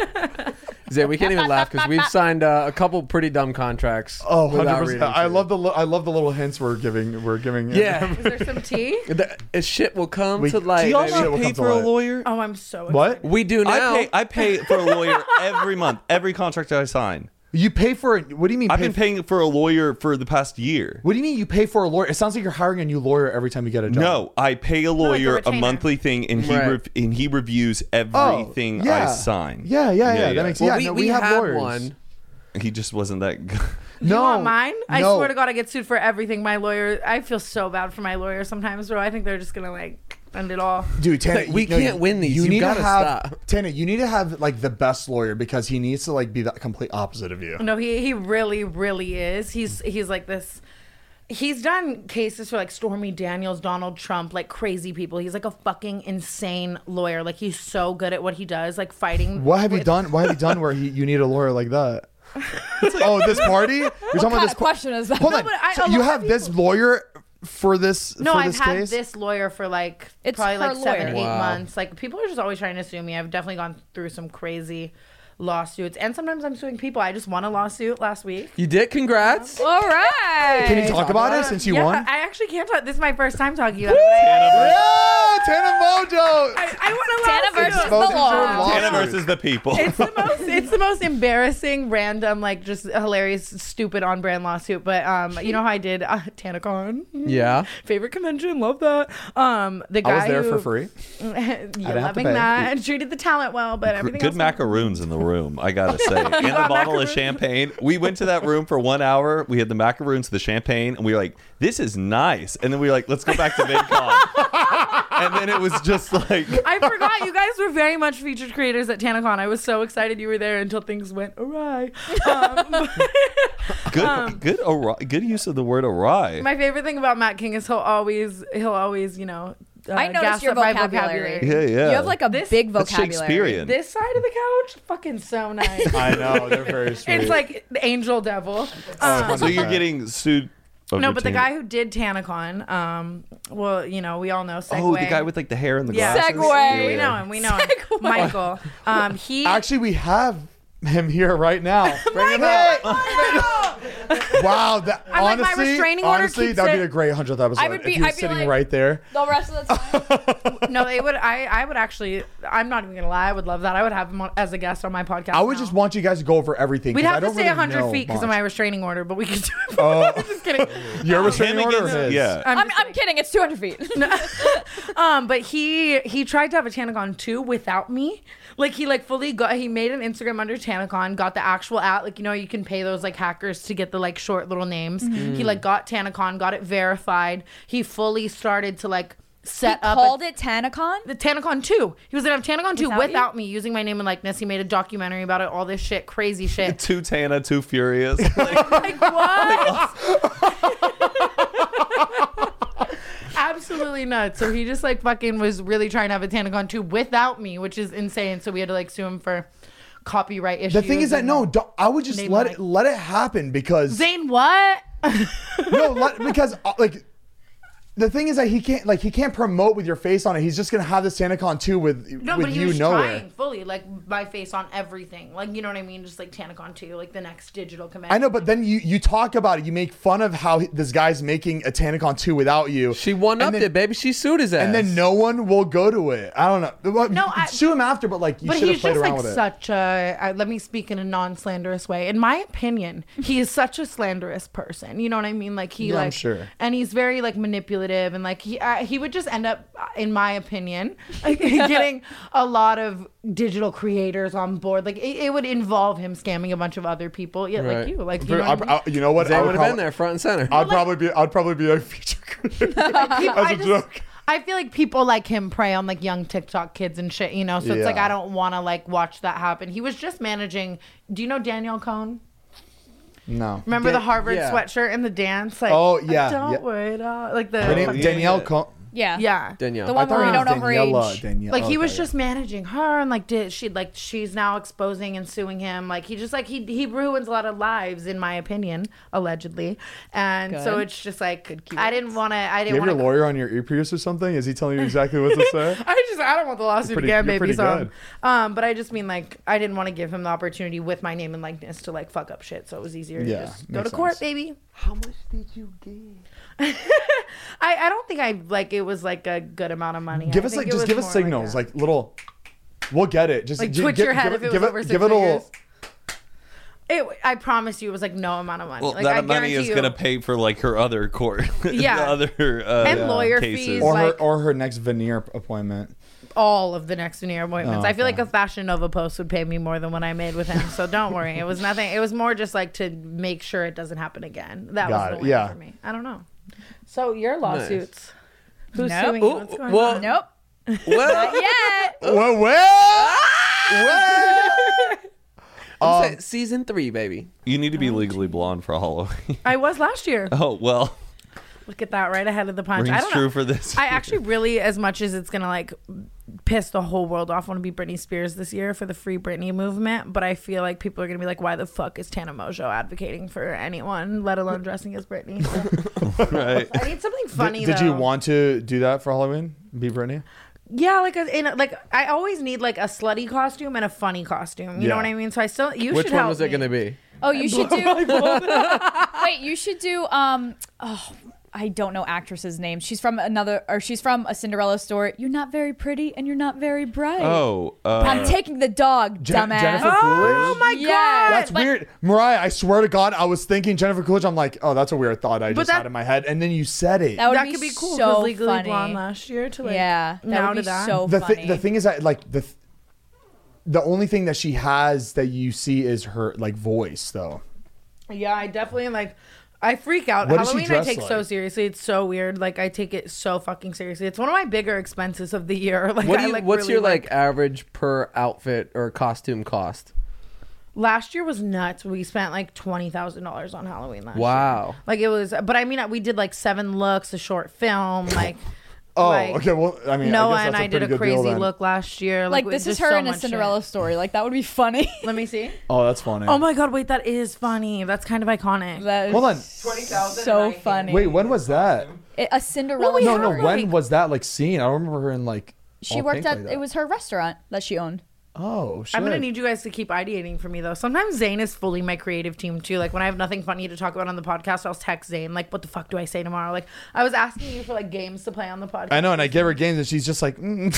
Zay, we can't even laugh because we've signed uh, a couple pretty dumb contracts. Oh, without 100 reading percent. I through. love the li- I love the little hints we're giving. We're giving. Yeah. Is there some tea? The, uh, shit will come We- to light. Do y'all baby. Shit not will pay come to for a light. lawyer? Oh, I'm so excited. What? We do now. I pay. I pay for a lawyer every month. Every contract I sign. You pay for it. What do you mean? I've pay been for- paying for a lawyer for the past year. What do you mean you pay for a lawyer? It sounds like you're hiring a new lawyer every time you get a job. No, I pay a like a lawyer a retainer. monthly thing, and he Right. rev- and he reviews Oh, everything yeah. I sign. Yeah, yeah, yeah. Yeah, That yeah. makes Well, yeah. we, no, we, we, have had lawyers. one. He just wasn't that good. No, You want mine? I no. swear to God, I get sued for everything. My lawyer, I feel so bad for my lawyer sometimes, bro. I think they're just gonna like end it all. Dude, Tana, We you- no, can't win these. You, You need gotta to have stop. Tana. You need to have like the best lawyer because he needs to like be the complete opposite of you. No, he he really, really is. He's he's like this. He's done cases for like Stormy Daniels, Donald Trump, like crazy people. He's like a fucking insane lawyer. Like he's so good at what he does, like fighting. What have you with- done? What have you done where he, you need a lawyer like that? oh, this party? You're talking What about kind this of question is that? Hold on. but I- So a you lot have of this people- lawyer for this No, for I've this had case? this lawyer for like It's probably her like seven, lawyer. eight Wow. months. Like people are just always trying to sue me. I've definitely gone through some crazy lawsuits, and sometimes I'm suing people. I just won a lawsuit last week. You did? Congrats. All right. Can you talk about it since you yeah, won? I actually can't talk. This is my first time talking about it. Yeah, Tana Mojo. I, I won a Tana lawsuit. versus the Exposing law. your law. Tana versus the people. It's the most. It's the most embarrassing, random, like just hilarious, stupid on brand lawsuit. But um, you know how I did uh, TanaCon. Yeah. Favorite convention, love that. Um, the guy I was there who, for free. You're have to loving pay. that and treated the talent well, but everything Good else macaroons in the room, I gotta say. And a got bottle of macaroons? champagne. We went to that room for one hour. We had the macaroons, the champagne, and we were like, "This is nice." And then we were like, "Let's go back to VidCon." And then it was just like, I forgot you guys were very much featured creators at TanaCon. I was so excited you were there until things went awry. Um, good, good, awry, good use of the word awry. my favorite thing about Matt King is he'll always, he'll always, you know, uh, I noticed gas your up my vocabulary. Yeah, yeah. You have like a This- big That's vocabulary. Shakespearean. This side of the couch, fucking so nice. I know they're very sweet. It's like the angel devil. Um, So you're getting sued. over no, but the Tana- guy who did TanaCon, um, well, you know, we all know Segway. Oh, the guy with like the hair and the yeah, glasses. Segway. We know him. We know him. Segway. Michael. Um, he Actually, we have him here right now. Bring him in. Wow, that I'm like, my honestly, restraining order honestly, keeps that would be it- a great hundredth episode. I would be- if he was I'd be sitting like- right there. The rest of the time. no, it would. I, I would actually. I'm not even gonna lie. I would love that. I would have him on, as a guest on my podcast. I would now. just want you guys to go over everything. We'd 'cause I have to don't stay really one hundred know feet because of much. my restraining order, but we could do it. Oh. I'm just kidding. Your restraining Him order or against- his? Yeah. I'm I'm, just I'm kidding. It's two hundred feet. Um, but he he tried to have a TanaCon too without me. Like he like fully got. He made an Instagram under TanaCon. Got the actual at like you know you can pay those like hackers to get the like short little names. He like got TanaCon, got it verified. He fully started to like set he up. called a, it TanaCon. the TanaCon two. He was gonna have TanaCon two Without without, you? me using my name and likeness. He made a documentary about it. All this shit, crazy shit. Too Tana, too furious. Like, Like what? absolutely nuts. So he just like fucking was really trying to have a TanaCon tube without me, which is insane. So we had to like sue him for copyright issues. The thing is that and, no, like, don't, I would just name let like- it let it happen because Zane, what? no, let, because uh, like the thing is that he can't like he can't promote with your face on it. He's just gonna have this TanaCon two with No, with but he you was nowhere. trying fully, like my face on everything, like you know what I mean, just like TanaCon two, like the next digital convention. I know, but then you you talk about it. You make fun of how he- this guy's making a TanaCon two without you. She one And upped then- it, baby. She sued his ass. and then no one will go to it. I don't know. Well, No, I- sue him after, but like you But should have he's played just around like with it. such a. I, let me speak in a non-slanderous way. In my opinion, he is such a slanderous person. You know what I mean? Like he Yeah, I'm like, sure. and he's very like manipulative, and like he uh, he would just end up, in my opinion, like, getting a lot of digital creators on board. Like it, it would involve him scamming a bunch of other people. Yeah, Right. like you, like you Bro, know. I- What I mean? I- you know what? Zane I would would have been probably, there front and center. I'd probably be. I'd probably be a feature creator People- as I a just- joke. I feel like people like him prey on like young TikTok kids and shit, you know. So it's like Yeah. I don't want to like watch that happen. He was just managing. Do you know Danielle Cohn? No. Remember Dan- the Harvard yeah. sweatshirt and the dance? Like, Oh, yeah, don't yeah. worry at all. Like the Her name yeah, Danielle. yeah. Co- Yeah. yeah. Danielle. The I one thought where her we name don't know was her Daniela. age. Danielle. Like he okay, was yeah. just managing her and like did she like she's now exposing and suing him. Like he just like he he ruins a lot of lives in my opinion, allegedly. And so Good. it's just like Good I didn't want to I You didn't have your want to lawyer on your earpiece or something? Is he telling you exactly what to say? I just I don't want the lawsuit pretty- again, you're baby. pretty So, good. um, but I just mean like I didn't want to give him the opportunity with my name and likeness to like fuck up shit. So it was easier Yeah, to just go makes to court, sense. baby. How much did you get? I I don't think I like it was like a good amount of money. Give I us think like it just was give us more signals, a- like, little. We'll get it. Just like gi- twitch gi- your head give if it give was over six give it a little. figures. It, I promise you, it was like no amount of money. Well, like, I that money guarantee is you- going to pay for like her other court, Yeah. the other uh, And lawyer cases. fees. Or her like- or her next veneer appointment. all of the next veneer appointments. Oh, I feel okay. like a Fashion Nova post would pay me more than what I made with him. So don't worry. It was nothing. It was more just like to make sure it doesn't happen again. That Got was it. the win Yeah. for me. I don't know. So your lawsuits. Who's Nope. suing you? What's going well- on? Nope. Well, Yeah. Well, well, well. I'm Um, saying season three, baby. You need to be legally blonde for Halloween. I was last year. Oh well, Look at that, right ahead of the punch. I rings don't true know. for this. I actually really, as much as it's gonna like piss the whole world off, want to be Britney Spears this year for the Free Britney movement. But I feel like people are gonna be like, "Why the fuck is Tana Mojo advocating for anyone, let alone dressing as Britney?" So right. I need something funny. Did, did you though. want to do that for Halloween? Be Britney? Yeah, like a, in a, like I always need like a slutty costume and a funny costume. You know Yeah. what I mean? So I still you Which should one help was it me. going to be? Oh, you should do. Wait, you should do. Um. Oh, I don't know actress's name. She's from another, or she's from a Cinderella story. You're not very pretty, and you're not very bright. Oh, uh, I'm taking the dog, Je- dumbass. Jennifer Oh my Yeah. god! That's but- weird. Mariah, I swear to God, I was thinking Jennifer Coolidge. I'm like, oh, that's a weird thought I just that- had in my head. And then you said it. That would That be could be cool. so because Legally funny. Blonde last year to like yeah, that now would to be that. so the, funny. thi- the thing is that, like, the th- the only thing that she has that you see is her, like, voice, though. Yeah, I definitely like. I freak out. What does she Halloween I dress take so like? seriously. It's so weird. Like I take it so fucking seriously. It's one of my bigger expenses of the year. Like What do I you, like. what's really your like average per outfit or costume cost? Last year was nuts. We spent like twenty thousand dollars on Halloween last year. Wow. Like it was, but I mean, we did like seven looks, a short film, like. Oh, like, okay. Well, I mean, Noah I guess and that's I a did pretty a good crazy deal, then. look last year. like Like, this is just her so in a much Cinderella shit. story. Like that would be funny. Let me see. Oh, that's funny. Oh my god! Wait, that is funny. That's kind of iconic. That is Hold on. so funny. Wait, when was that? It- a Cinderella we No, have, no. story. When like- was that, like, seen? I don't remember her in, like, She all worked pink at. like that. It was her restaurant that she owned. Oh, shit. I'm gonna need you guys to keep ideating for me though. Sometimes Zane is fully my creative team too. Like when I have nothing funny to talk about on the podcast, I'll text Zane like, "What the fuck do I say tomorrow?" Like I was asking you for like games to play on the podcast. I know, and I give her games, and she's just like, mm.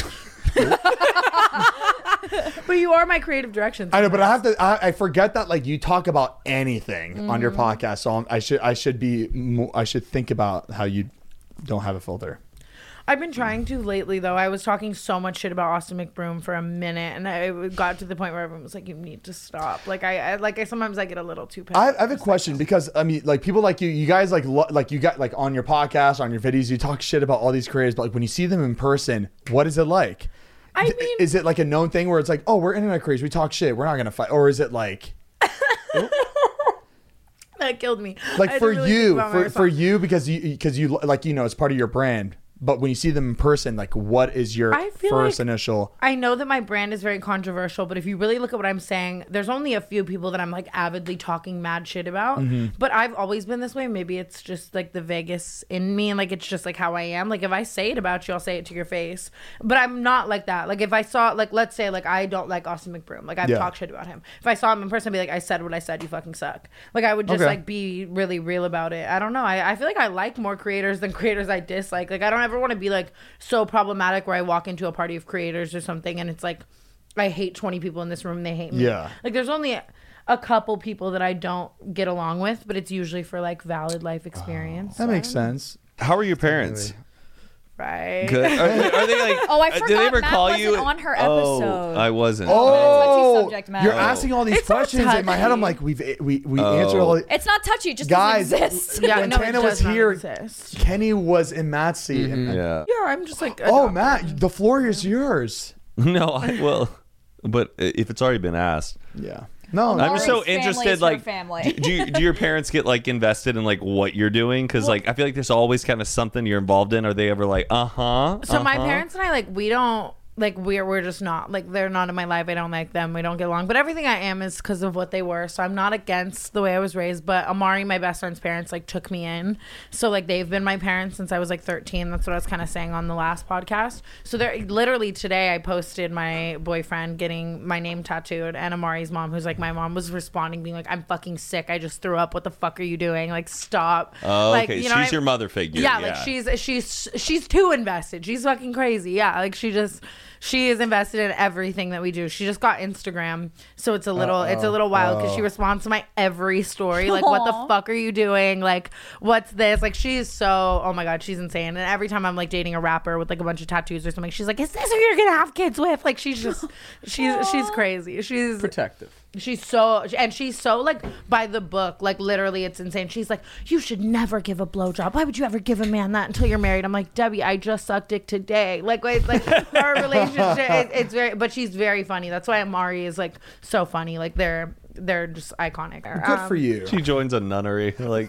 But you are my creative direction. I know, but I have to. I, I forget that, like, you talk about anything on your podcast, so I'm, I should, I should be, mo- I should think about how you don't have a filter. I've been trying to lately though. I was talking so much shit about Austin McBroom for a minute, and I got to the point where everyone was like, "You need to stop." Like I, I like I sometimes I get a little too. I, I have a question because I mean, like, people like you, you guys like, lo- like you got like on your podcast, on your videos, you talk shit about all these creators, but like when you see them in person, what is it like? I D- mean- is it like a known thing where it's like, oh, we're internet creators, we talk shit, we're not gonna fight, or is it like, That killed me. I like had to for really think you, about my for for response. you because you because you like you know it's part of your brand. but when you see them in person, like, what is your I feel first like- initial? I know that my brand is very controversial, but if you really look at what I'm saying, there's only a few people that I'm like avidly talking mad shit about. Mm-hmm. But I've always been this way. Maybe it's just like the Vegas in me, and like it's just like how I am. Like if I say it about you, I'll say it to your face. But I'm not like that. Like if I saw, like let's say, like I don't like Austin McBroom. Like I've Yeah. talked shit about him. If I saw him in person, I'd be like, I said what I said. You fucking suck. Like I would just Okay. like be really real about it. I don't know. I, I feel like I like more creators than creators I dislike. Like I don't ever want to be like so problematic where I walk into a party of creators or something and it's like I hate twenty people in this room and they hate me. Yeah. Like there's only a, a couple people that I don't get along with, but it's usually for like valid life experience. That So makes I don't know. sense. How are your parents? Right. Good. Are they, are they like? Oh, I uh, forgot Did they ever Matt call wasn't you? on her Oh, episode. I wasn't. Oh, touchy subject, Matt. you're Oh. asking all these It's not questions in my head. I'm touchy. like, we've we we Oh. answered all. The, It's not touchy. It just Guys, doesn't exist. Yeah, when no, it Tana was does not here, exist. Kenny was in Matt's seat. and- Yeah. Yeah, I'm just like Oh, adopted. Matt, the floor is yours. No, I will. But if it's already been asked, Yeah. No, I'm Amari's just so family interested. is her Like, family. do, do, you, do your parents get like invested in like what you're doing? Because like I feel like there's always kind of something you're involved in. Are they ever like, uh huh? So my parents and I, like, we don't, like, we're, we're just not, like, they're not in my life. I don't like them. We don't get along. But everything I am is because of what they were. So I'm not against the way I was raised. But Amari, my best friend's parents, like, took me in. So, like, they've been my parents since I was, like, thirteen. That's what I was kind of saying on the last podcast. So they're, literally today I posted my boyfriend getting my name tattooed. And Amari's mom, who's, like, my mom, was responding, being like, I'm fucking sick. I just threw up. What the fuck are you doing? Like, stop. Oh, like, okay. you know what She's I- your mother figure. yeah, like she's she's she's too invested. She's fucking crazy. Yeah, like she just she is invested in everything that we do. She just got Instagram, so it's a little Uh-oh. it's a little wild because she Oh. responds to my every story. Like, what the Aw. fuck are you doing? Like, what's this? Like, she's so oh my god, she's insane. And every time I'm like dating a rapper with like a bunch of tattoos or something, she's like, is this who you're gonna have kids with? Like, she's just she's she's crazy. She's Protective. She's so, and she's so like by the book, like literally it's insane. She's like, you should never give a blowjob. Why would you ever give a man that until you're married? I'm like, Debbie, I just sucked dick today. Like, it's like our relationship, it, it's very, but she's very funny. That's why Amari is like so funny. Like they're, they're just iconic. Good Um, for you. She joins a nunnery. Like,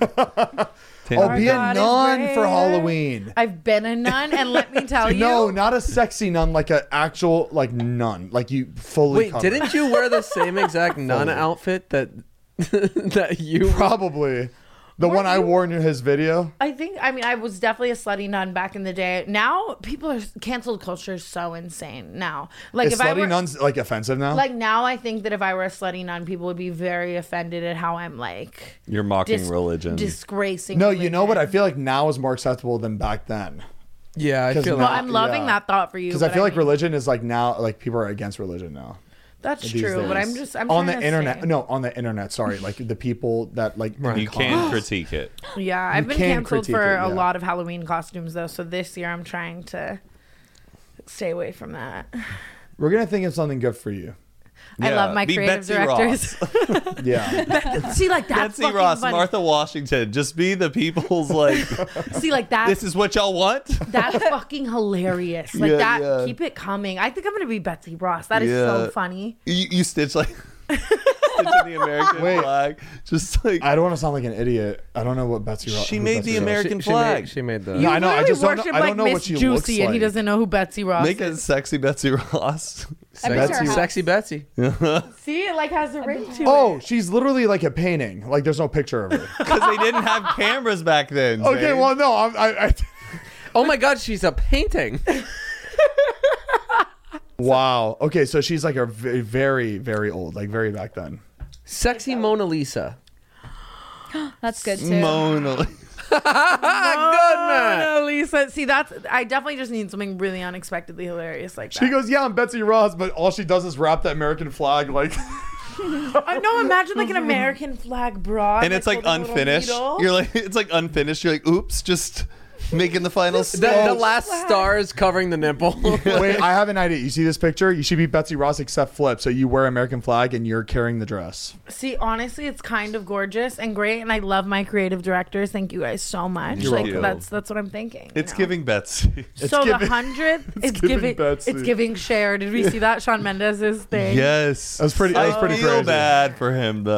Oh, Our be a God is nun for great. Halloween. I've been a nun, and let me tell you, No, not a sexy nun, like an actual like nun, like you fully. Wait, covered. didn't you wear the same exact nun Fully. outfit that that you? Probably the one I wore in his video. I think, I mean, I was definitely a slutty nun back in the day. Now people are cancelled culture is so insane. Now, like Is if I slutty were, nuns like offensive now? like now, I think that if I were a slutty nun, people would be very offended at how I'm like you're mocking dis- religion. disgracing. no, you know what? I religion. feel like now is more acceptable than back then. Yeah, I 'Cause feel now- Well, like I'm loving yeah. that thought for you Because I but feel like mean, religion is like now, like people are against religion now. That's these true, but days. I'm just I'm on trying the to internet. say- No, on the internet. Sorry, like the people that like Right. you can critique it. Yeah, I've been can canceled critique for it, a yeah. lot of Halloween costumes though. So this year I'm trying to stay away from that. We're gonna think of something good for you. I Yeah, love my be creative Betsy directors. Yeah. See, like that's Betsy fucking Ross, funny. Martha Washington, just be the people's like. See, like that. This is what y'all want. That's fucking hilarious. Like Yeah, that. yeah. Keep it coming. I think I'm gonna be Betsy Ross. That is Yeah. so funny. You, you stitch like stitching the American Wait. flag, just like I don't want to sound like an idiot. I don't know what Betsy Ross. She who made Betsy the Ross- American she, flag. She made, she made the. No, I know, I literally just don't know- worship, I don't like, know what Miss she Juicy, looks and he like. doesn't know who Betsy Ross make a is. sexy Betsy Ross. I've been to her sexy, house. sexy Betsy. See, it like has a ring to Oh, it. she's literally like a painting. Like there's no picture of her. Because they didn't have cameras back then. Okay, Zane. well no, I'm, I. I Oh my God, she's a painting. wow. Okay, so she's like a very, very, very old, like very back then. Sexy Mona Lisa. That's good too. Mona. Good man. Mona Lisa. See, that's I definitely just need something really unexpectedly hilarious like that. She goes, yeah, I'm Betsy Ross, but all she does is wrap the American flag like. I know. Imagine like an American flag bra, And it's like holding a little unfinished. needle. You're like, it's like unfinished. You're like, oops, just making the final The, step. the last stars covering the nipple. Wait, I have an idea. You see this picture? You should be Betsy Ross except flip. So you wear American flag and you're carrying the dress. See, honestly, it's kind of gorgeous and great, and I love my creative directors. Thank you guys so much. You're like welcome. that's that's what I'm thinking. you It's know? giving Betsy. So giving- the hundredth it's is giving giving. Betsy. It's giving share. Did we see that Shawn Mendes' thing? Yes. That was pretty- that was I pretty feel crazy. bad for him though.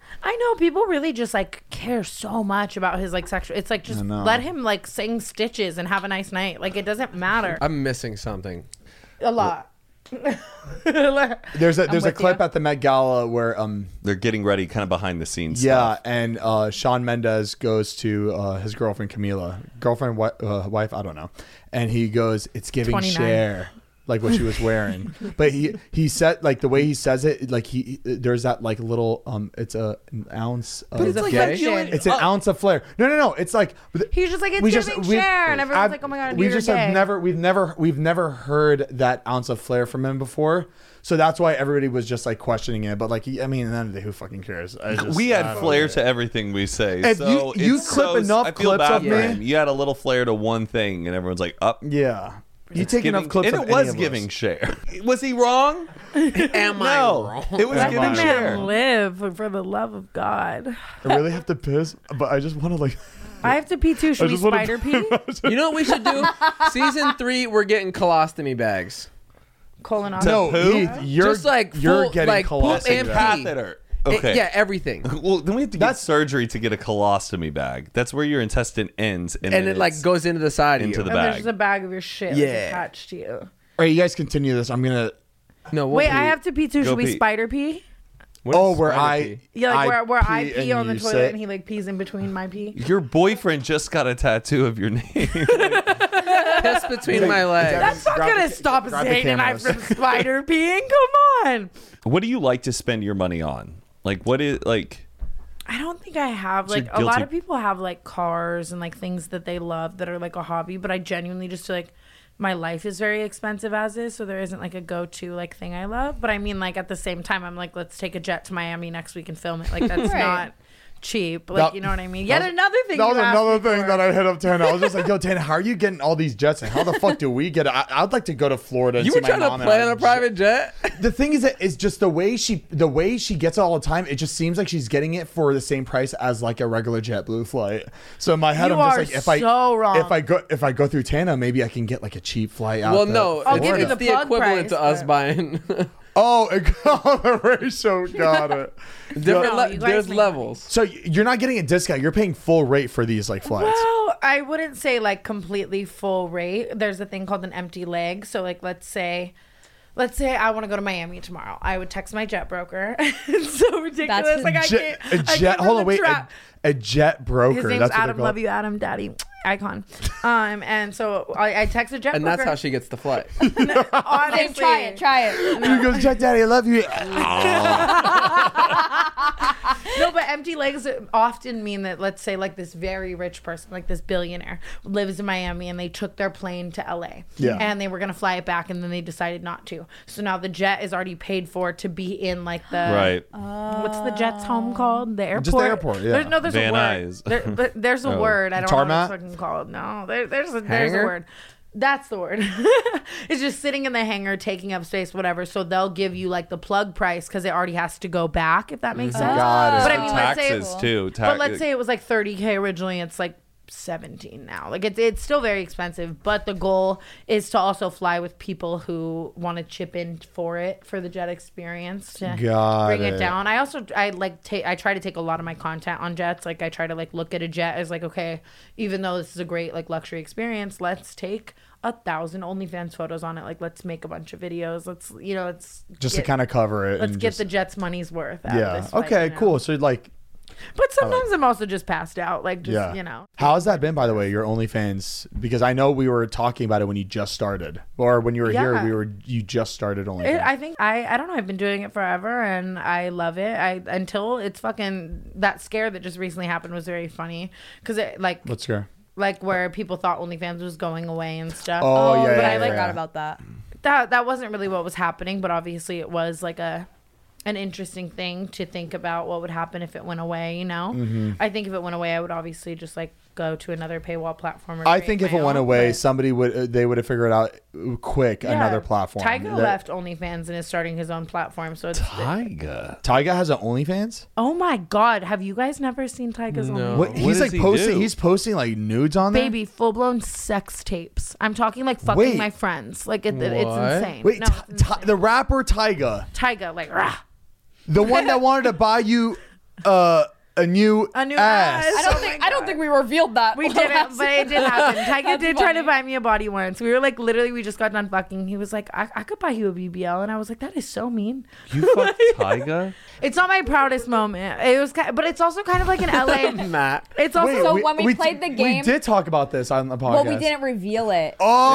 I know people really just like care so much about his like sexual. It's like just know. let him like sing Stitches and have a nice night. Like it doesn't matter. I'm missing something. A lot. There's a there's a with clip you. at the Met Gala where um They're getting ready, kind of behind the scenes. yeah, stuff. and uh, Shawn Mendes goes to uh, his girlfriend Camila, girlfriend wi- uh, wife, I don't know, and he goes, "It's giving twenty-nine. Cher." Like what she was wearing, but he he said like the way he says it, like he there's that like little um, it's a an ounce. Of, But it's like gay. feeling- It's an ounce of flair. No, no, no. It's like He's just like, it's we giving just- we- Cher, and everyone's I've- like, oh my god, we you're just gay. have never we've never we've never heard that ounce of flair from him before. So that's why everybody was just like questioning it. But like, he, I mean, at the end of the day, who fucking cares? I just, we I had don't flair know. to everything we say. If so you- you it's clip so, enough I feel clips bad of for me- him. You had a little flair to one thing, and everyone's like, "Up." Yeah, you It's take giving- enough clips, and of it was any of giving us. Cher. Was he wrong? Am I No, wrong? it was Am giving I Cher. Man, live for the love of God. I really have to piss, but I just want to like. I have to pee too. Should we just wanna- spider pee? You know what we should do? Season three, we're getting colostomy bags. Colonoscopy. No, poop? Heath, you're Just like you're full- getting like poop colostomy and bags. pee. Catheter. It- Okay. yeah, everything. Well, then we have to get That's- surgery to get a colostomy bag. That's where your intestine ends, and, And then it like it's goes into the side into of the you. And there's bag. just a bag of your shit like, Yeah. attached to you. All right, you guys continue this. I'm gonna. No, we'll Wait, pee. I have to pee too. Go Should we pee. spider pee? What Oh, is where spider I pee? Yeah, like I where, where I pee pee and on the you toilet sit. and he like pees in between my pee. Your boyfriend just got a tattoo of your name. Piss between my legs. That's not Grab gonna the- stop grab the Zane and I cameras. from spider peeing. Come on. What do you like to spend your money on? Like, what is like? I don't think I have your like a lot guilty- of people have like cars and like things that they love that are like a hobby, but I genuinely just feel like my life is very expensive as is, so there isn't like a go-to like thing I love. But I mean, like at the same time, I'm like, let's take a jet to Miami next week and film it. Like that's Right. not cheap. Like That- you know what I mean? Yet that was- another thing. That was you asked another me thing for. that I hit up Tana. I was just like, "Yo, Tana, how are you getting all these jets? And how the fuck do we get it? I, I'd like to go to Florida." And You see were my trying to mom and plan I- a private jet? The thing is that it's just the way she the way she gets it all the time. It just seems like she's getting it for the same price as like a regular JetBlue flight. So in my head, You I'm just are like, if I so wrong. if I go if I go through Tana, maybe I can get like a cheap flight out. Well, to no, I'll it's, give you it's the the plug equivalent price, to us but- buying Oh, it got the ratio. Got it. different. No, le- you guys there's make levels. So you're not getting a discount. You're paying full rate for these like flights. Well, I wouldn't say like completely full rate. There's a thing called an empty leg. So like let's say let's say I want to go to Miami tomorrow. I would text my jet broker. It's so ridiculous. That's like I Jet, can't a I jet. can't Hold on, remember wait. A, trap. a jet broker. His name's That's what Adam. they're called. Love you, Adam, Daddy, icon. Um, and so I, I text a jet And broker. that's how she gets the flight. Zane, honestly. try it. Try it. He goes, Jet Daddy, I love you. No, but empty legs often mean that, let's say, like this very rich person, like this billionaire, lives in Miami and they took their plane to L A. Yeah. And they were going to fly it back and then they decided not to. So now the jet is already paid for to be in like the. right. What's the jet's home called? The airport? Just the airport, yeah. There's, no, there's Van a word. Nuys. There, there- there's a Oh. word. I don't Tarmac? know what it's fucking called. No, there, there's, a, there's a Hangar? word. That's the word. It's just sitting in the hangar, taking up space, whatever. So they'll give you like the plug price because it already has to go back, if that makes sense. Got it. But I mean, let's say, Taxes too. Ta- but let's say it was like thirty K originally. It's like seventeen now. Like it's it's still very expensive. But the goal is to also fly with people who want to chip in for it for the jet experience to Got bring it. it. down. I also I like take I try to take a lot of my content on jets. Like I try to like look at a jet as like, okay, even though this is a great like luxury experience, let's take a thousand OnlyFans photos on it. Like let's make a bunch of videos. Let's you know let's Just get, to kind of cover it. let's and get just, the jet's money's worth. Out Yeah. Of this flight, Okay. you know? Cool. So like, But sometimes I'm also just passed out. Like just yeah. you know. How has that been, by the way, your OnlyFans? Because I know we were talking about it when you just started, or when you were here, Yeah. we were you just started OnlyFans. It, I think I I don't know. I've been doing it forever and I love it. I until it's fucking that scare that just recently happened was very funny because it like Let's go. like where people thought OnlyFans was going away and stuff. Oh, yeah, but yeah, I yeah, forgot yeah. about that. That that wasn't really what was happening, but obviously it was like a an interesting thing to think about what would happen if it went away. You know, Mm-hmm. I think if it went away, I would obviously just like go to another paywall platform. Or I create think if my it went own, away, but- somebody would uh, they would have figured out quick Yeah. another platform. Tyga That- left OnlyFans and is starting his own platform. So it's Tyga. Tyga has an OnlyFans. oh my god, have you guys never seen Tyga's No. OnlyFans? What, What he's does like he posting. do? He's posting like nudes on there. Baby, full blown sex tapes. I'm talking like fucking Wait. my friends. Like it, it- it's What? insane. Wait, no, Ty- it's Ty- insane. the rapper Tyga, Tyga, like rah. the one that wanted to buy you uh, a new A new ass. ass. I don't Oh think my I don't God. think we revealed that. We didn't, but it did happen. Tyga That's did try to funny. buy me a body once. We were like, literally, we just got done fucking. He was like, I, I could buy you a B B L. And I was like, that is so mean. You fucked Tyga? It's not my proudest moment. It was, kind but it's also kind of like an L A. Matt. It's also. Wait, So when we played the We game- did talk about this on the podcast. Well, we didn't reveal it.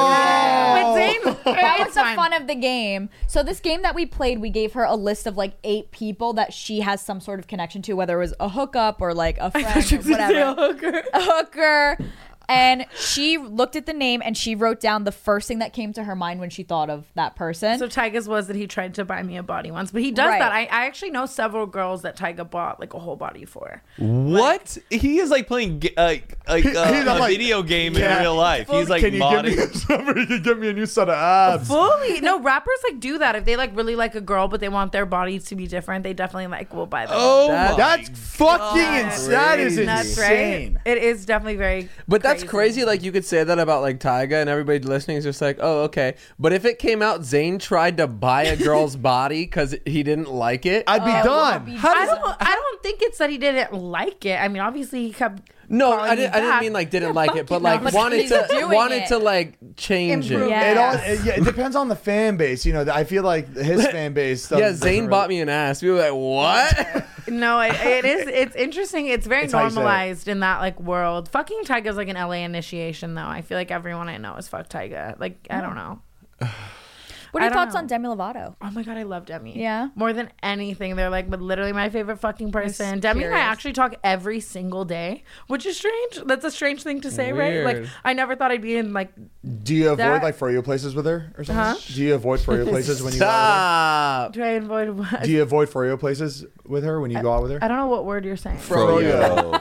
Oh, But Zane, That was it's the fine. fun of the game. So this game that we played, we gave her a list of like eight people that she has some sort of connection to, whether it was a hookup or like a friend or whatever. A hooker. A hooker. And she looked at the name and she wrote down the first thing that came to her mind when she thought of that person. So Tyga's was that he tried to buy me a body once, but he does Right. that. I, I actually know several girls that Tyga bought like a whole body for. What? He is like playing ga- uh, like uh, He's a like, video game yeah. in real life. He's like can you give me modding. somebody can give me a new set of abs? Fully, no rappers like do that if they like really like a girl, but they want their bodies to be different. They definitely like will buy them. Oh, That- my That's fucking insane. That is Nuts, insane. right? It is definitely very. But that's crazy. Like you could say that about like Tyga, and everybody listening is just like, oh, okay. But if it came out, Zayn tried to buy a girl's body because he didn't like it. I'd be Oh, done. be How I does don't. I don't think it's that he didn't like it. I mean, obviously he kept. no, calling I me didn't. I didn't back. mean like didn't Yeah, like fuck it, but you, like no. wanted he's to doing wanted it. to like change Improve. it. Yeah. It all it, yeah, it depends on the fan base. You know, I feel like his fan base. Yeah, doesn't- Zayn doesn't bought really- me an ass. We were like, what? No, it, it is. It's interesting. It's very It's how you say it. normalized in that like world. Fucking Tyga's like an L A initiation, though. I feel like everyone I know is fuck Tyga. Like I don't know. What are I your don't thoughts know. on Demi Lovato? Oh my god, I love Demi. Yeah? More than anything, they're like, but literally my favorite fucking person. Demi and I curious. actually talk every single day, which is strange. That's a strange thing to say, right? Like Weird. I never thought I'd be in like. Do you avoid That- like froyo places with her or something? Huh? Do you avoid froyo places when you go out Stop. Do I avoid what? with her? Do you avoid froyo places with her when you go out with her? I don't know what word you're saying. Froyo.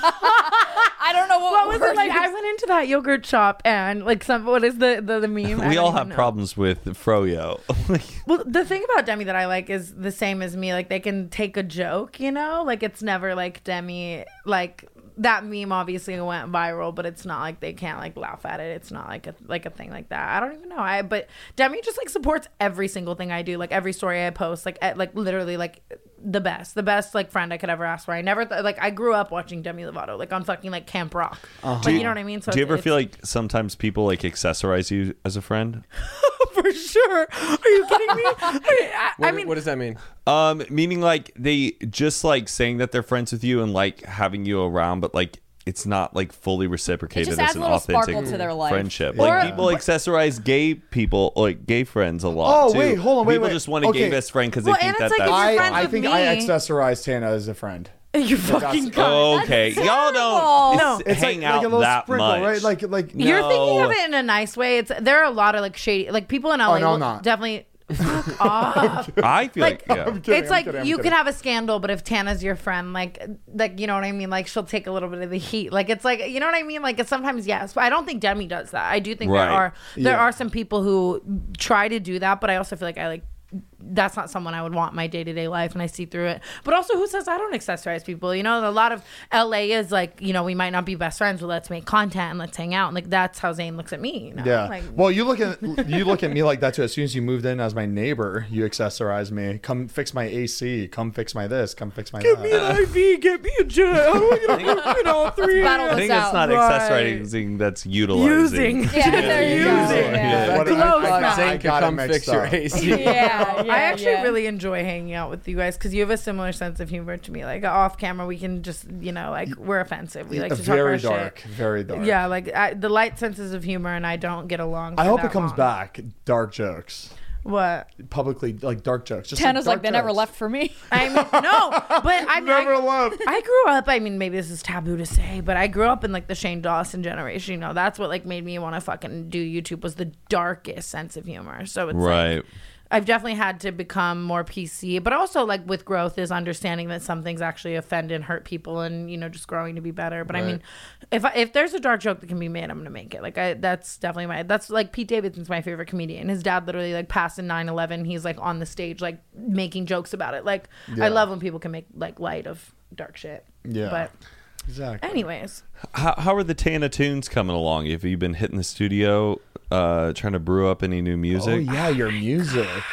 I don't know what, What was word it like? you- I went into that yogurt shop and like some. What is the the, the meme? I We don't all even have know. problems with Froyo. Well, the thing about Demi that I like is the same as me. Like they can take a joke, you know. Like it's never like Demi. Like that meme obviously went viral, but it's not like they can't like laugh at it. It's not like a like a thing like that. I don't even know. I but Demi just like supports every single thing I do. Like every story I post. Like at, like literally like the best, the best like friend I could ever ask for. I never th- like I grew up watching Demi Lovato like on fucking like Camp Rock. Like you know what I mean. So Do you it's- ever feel it's- like sometimes people like accessorize you as a friend? for sure? Are you kidding me? I, What, I mean, what does that mean? Um, meaning like they just like saying that they're friends with you and like having you around, but like it's not like fully reciprocated just as adds an a little authentic sparkle to their life. friendship. Or- Like people accessorize gay people, like gay friends, a lot. Oh, too. wait, hold on, wait, People wait. just want a Okay. gay best friend because Well, they think and that it's like that's if you're I, friends I with think me- I accessorize Tana as a friend. you fucking That's- cunt. okay. Y'all terrible. don't No. it's It's like, hang like out a little that sprinkle, much, right? Like like No. You're thinking of it in a nice way. It's there are a lot of like shady, like people in L A. Oh, no, will I'm not. Definitely. Fuck off. I feel like, Like, yeah. I'm kidding, It's I'm like kidding, I'm you kidding. can have a scandal, but if Tana's your friend, like, like you know what I mean. Like she'll take a little bit of the heat. Like it's like you know what I mean. Like it's sometimes yes, but I don't think Demi does that. I do think Right. there are there Yeah. are some people who try to do that, but I also feel like I like. That's not someone I would want in my day to day life, and I see through it. But also, who says I don't accessorize people? You know, a lot of L A is like, you know, we might not be best friends, but let's make content and let's hang out. And like that's how Zayn looks at me. You know? Yeah. Like, Well, you look at you look at me like that too. As soon as you moved in as my neighbor, you accessorize me. Come fix my A C. Come fix my this. Come fix my that. I V, get me a jet. You know, three. Battle I this think out. it's not Right. accessorizing, that's utilizing. Using. Yeah, there you go. Using. Yeah. What- Close I, I, enough. got- I Zayn could got it come mixed fix your up. A C. Yeah, yeah, I actually yeah. really enjoy hanging out with you guys because you have a similar sense of humor to me. Like off camera, we can just, you know, like we're offensive. We like to talk very our dark. shit. Very dark. Yeah, like I, the light senses of humor, and I don't get along. I for hope it that comes long. back. Dark jokes. What? Publicly, like dark jokes. Just Tana's like, dark they never jokes. left for me. I mean, no, but I mean, Never I, left. I grew up. I mean, maybe this is taboo to say, but I grew up in like the Shane Dawson generation. You know, that's what like made me want to fucking do YouTube was the darkest sense of humor. So it's like, Right. I've definitely had to become more P C, but also like with growth is understanding that some things actually offend and hurt people, and you know just growing to be better. But I Right. mean, if I, if there's a dark joke that can be made, I'm gonna make it. Like I, that's definitely my. That's like Pete Davidson's my favorite comedian. His dad literally like passed in nine eleven. He's like on the stage like making jokes about it. Like Yeah. I love when people can make like light of dark shit. Yeah. But Exactly. anyways, How, how are the Tana tunes coming along? Have you been hitting the studio, uh, trying to brew up any new Oh music? yeah, your music.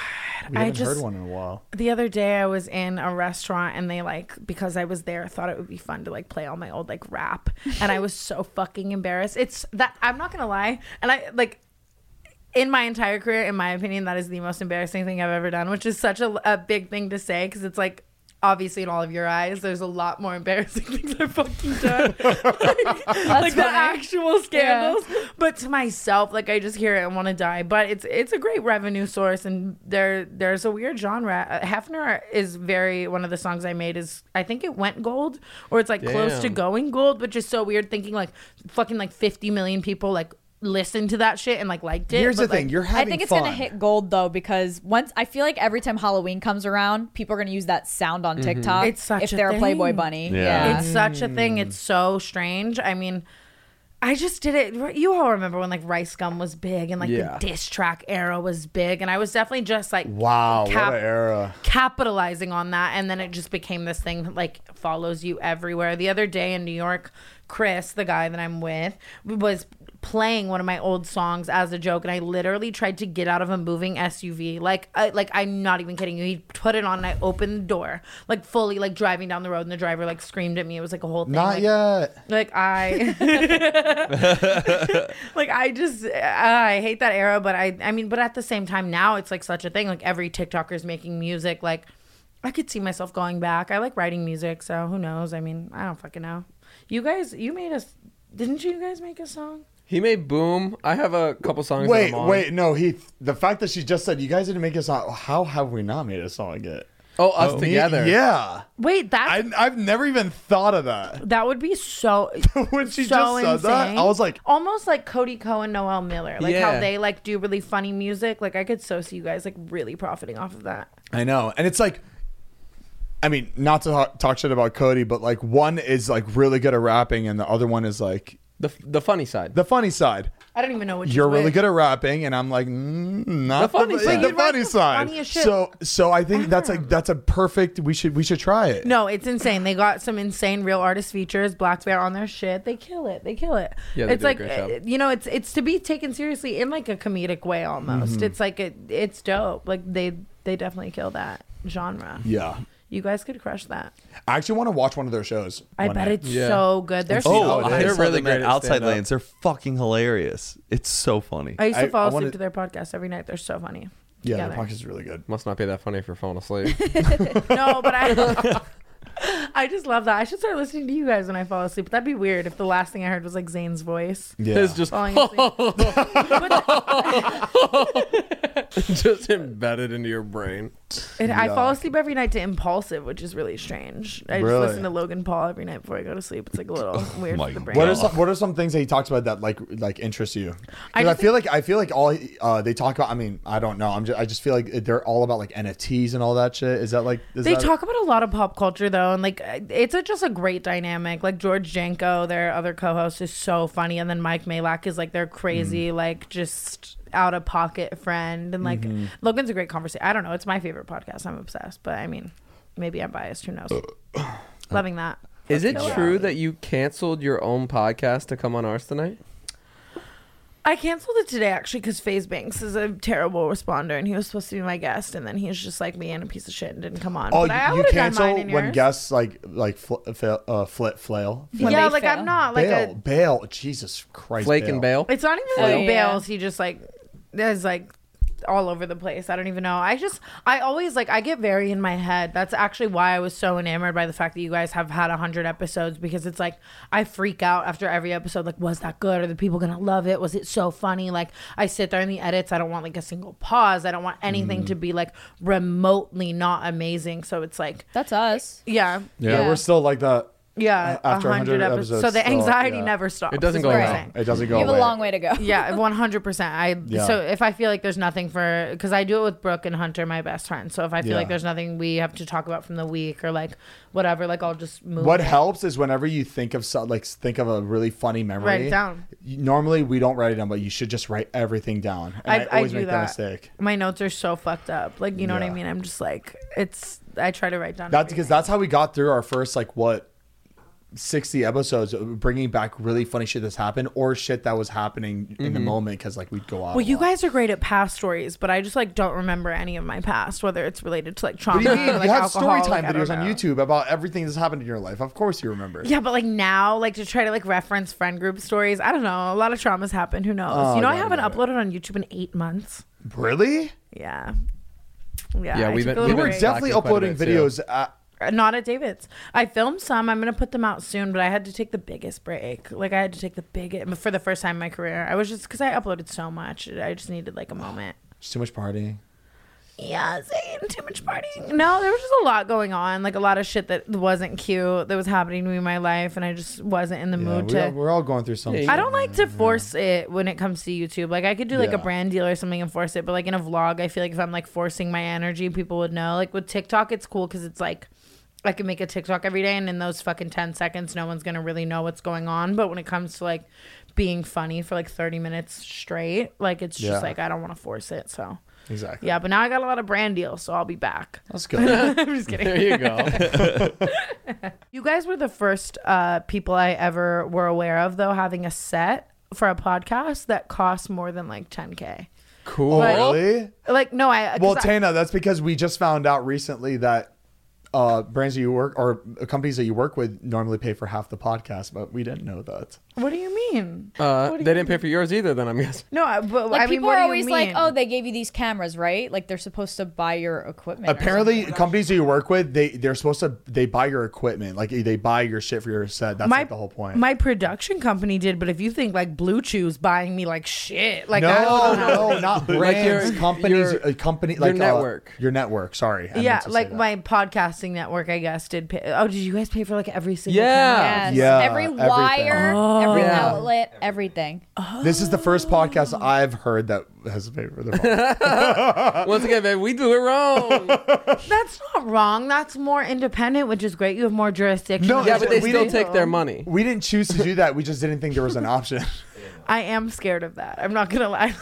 We I haven't just heard one in a while. the other day I was in a restaurant and they like because I was there thought it would be fun to like play all my old like rap and I was so fucking embarrassed. It's that I'm not gonna lie, and I like in my entire career, in my opinion, that is the most embarrassing thing I've ever done, which is such a, a big thing to say because it's like obviously in all of your eyes there's a lot more embarrassing things I've fucking done. like like the actual scandals. Yeah. But to myself, like I just hear it and want to die. But it's it's a great revenue source and there there's a weird genre. Uh, Hefner is very one of the songs I made is I think it went gold or it's like Damn. close to going gold, but just so weird thinking like fucking like fifty million people like listened to that shit and like liked it. Here's but, the thing: like, you're having I think it's fun. gonna hit gold though because once I feel like every time Halloween comes around, people are gonna use that sound on TikTok. It's such if a they're a Playboy thing. bunny. Yeah. Yeah, It's such a thing. It's so strange. I mean, I just did it. You all remember when like Rice Gum was big and like Yeah. the diss track era was big, and I was definitely just like Wow, cap- what an era! capitalizing on that, and then it just became this thing that like follows you everywhere. The other day in New York, Chris, the guy that I'm with, was playing one of my old songs as a joke, and I literally tried to get out of a moving S U V. Like, I, like I'm not even kidding you. He put it on, and I opened the door, like fully, like driving down the road, and the driver like screamed at me. It was like a whole thing. Not like, yet. Like I, like I just uh, I hate that era, but I I mean, but at the same time now it's like such a thing. Like every TikToker is making music. Like I could see myself going back. I like writing music, so who knows? I mean, I don't fucking know. You guys, you made us. Didn't you guys make a song? He made Boom. I have a couple songs. Wait, that I'm on. wait, no, Heath. The fact that she just said you guys didn't make a song. How have we not made a song yet? Oh, us Me- together. Yeah, Wait, that's I, I've never even thought of that. that would be so. When she so just said that, insane. I was like, almost like Cody Cohen, Noel Miller, like Yeah. how they like do really funny music. Like I could so see you guys like really profiting off of that. I know, and it's like, I mean, not to talk, talk shit about Cody, but like one is like really good at rapping, and the other one is like The the funny side. the funny side. I don't even know what You're really good at rapping, and I'm like, mm, not The funny the, side. the You'd write funny the side. funniest shit. So, so I think that's like that's a perfect. We should we should try it. No, it's insane. They got some insane real artist features. Black Bear on their shit. They kill it. They kill it. Yeah, they it's do a like great job. uh, you know, it's it's to be taken seriously in like a comedic way almost. Mm-hmm. It's like it, it's dope. Like they they definitely kill that genre. Yeah, You guys could crush that. I actually want to watch one of their shows. I one bet night. it's Yeah. so good. They're Oh, so it funny. is. They're saw really them great at at Outside stand-up. Lands. They're fucking hilarious. It's so funny. I used to I- fall I asleep wanted- to their podcast every night. They're so funny. Yeah, together. the podcast is really good. Must not be that funny if you're falling asleep. No, but I I just love that. I should start listening to you guys when I fall asleep. But that'd be weird if the last thing I heard was like Zayn's voice. Yeah, It's just Falling asleep. just embedded into your brain. And I Yeah. fall asleep every night to Impulsive, which is really strange. I Really? just listen to Logan Paul every night before I go to sleep. It's like a little weird my for the brain. What are God. some What are some things that he talks about that like like interest you? 'Cause I I, just feel like I feel like all uh, they talk about. I mean, I don't know. I'm just I just feel like they're all about like N F Ts and all that shit. Is that like is They that, talk about a lot of pop culture though, and like it's a, just a great dynamic. Like George Janko, their other co-host, is so funny, and then Mike Malak is like their crazy, like just out of pocket friend, and like Logan's a great conversation. I don't know, it's my favorite podcast. I'm obsessed, but I mean, maybe I'm biased. Who knows? Loving that. Is it Let's go true out. that you canceled your own podcast to come on ours tonight? I canceled it today actually because FaZe Banks is a terrible responder, and he was supposed to be my guest, and then he's just like being a piece of shit and didn't come on. Oh, But I you would've done cancel mine and when yours. guests like like fl- fail, uh, flit flail. When yeah, they like fail. I'm not like bail, a. bail. Jesus Christ, Flake bail. and bail? It's not even Oh, really yeah. bails. He just like is like all over the place. I don't even know. I just I always like I get very in my head. That's actually why I was so enamored by the fact that you guys have had a hundred episodes, because it's like I freak out after every episode. Like, was that good? Are the people gonna love it? Was it so funny? Like I sit there in the edits. I don't want like a single pause. I don't want anything to be like remotely not amazing. So it's like That's us. yeah. Yeah, Yeah. we're still like that. Yeah, After a one hundred hundred episodes. episodes, So the still, anxiety yeah. never stops. It doesn't is go what I'm away. saying. It doesn't You go have a away. long way to go. Yeah, one hundred percent. I Yeah. so if I feel like there's nothing for because I do it with Brooke and Hunter, my best friend. So if I feel Yeah. like there's nothing we have to talk about from the week or like whatever, like I'll just move. What it. helps is whenever you think of some, like think of a really funny memory. Write it down. you- Normally we don't write it down, but you should just write everything down. And I, I- I always do make that. that. mistake. My notes are so fucked up. Like you know what I Yeah. mean? I'm just like it's. I try to write down. That's because everything. that's how we got through our first like what sixty episodes bringing back really funny shit that's happened or shit that was happening in the moment because like we'd go out. Well, a you lot. guys are great at past stories, but I just like don't remember any of my past, whether it's related to like trauma. What do you mean? or, like, You have alcohol, story time like, I don't videos on know. YouTube about everything that's happened in your life. Of course you remember. Yeah, but like now, like to try to like reference friend group stories. I don't know. A lot of traumas happen. Who knows? Oh, you know, I got it, haven't got it. uploaded on YouTube in eight months. Really? Yeah. Yeah. Yeah, I we've took been- a You little were we've break. definitely Slacking quite a uploading bit, too. videos. At, Not at David's. I filmed some. I'm gonna put them out soon, but I had to take the biggest break. Like I had to take the biggest for the first time in my career. I was just because I uploaded so much. I just needed like a moment. just too much partying. Yeah, saying too much partying. No, there was just a lot going on. Like a lot of shit that wasn't cute that was happening to me in my life, and I just wasn't in the Yeah, mood we to. all, we're all going through something. Yeah, I don't like to force it when it comes to YouTube. Like I could do like Yeah. a brand deal or something and force it, but like in a vlog, I feel like if I'm like forcing my energy, people would know. Like with TikTok, it's cool because it's like I can make a TikTok every day, and in those fucking ten seconds, no one's gonna really know what's going on. But when it comes to like being funny for like thirty minutes straight, like it's Yeah. just like I don't want to force it. So Exactly. yeah, but now I got a lot of brand deals, so I'll be back. That's good. I'm just kidding. There you go. You guys were the first uh, people I ever were aware of, though, having a set for a podcast that cost more than like ten K. Cool. Oh, really? Like, no, I. 'cause Well, I- Tana, that's because we just found out recently that uh, brands that you work or companies that you work with normally pay for half the podcast, but we didn't know that. What do you mean? Uh, What they do you didn't pay for yours either, then I'm guessing. No, I- but Like I mean, people what are do you always like, mean? oh, they gave you these cameras, right? Like they're supposed to buy your equipment. or Apparently, something. companies that you work with, they they're supposed to they buy your equipment, like they buy your shit for your set. That's my, like the whole point. My production company did, but if you think like Blue Chew's buying me like shit, like no, that wasn't happening. no, not Like brands, your- companies, your- a company your like uh, network. your network. Sorry, I Yeah, meant to say like that. my podcasting network, I guess, did pay. Oh, did you guys pay for like every single? Yeah. camera? Yes. Yeah, every everything. wire, every Yeah. outlet, everything. This is the first podcast I've heard that has paid for the podcast. Once again, baby, we do it wrong. That's not wrong. That's more independent, which is great. You have more jurisdiction. No, Yeah, but they We still didn't- take their money. We didn't choose to do that. We just didn't think there was an option. I am scared of that. I'm not gonna lie.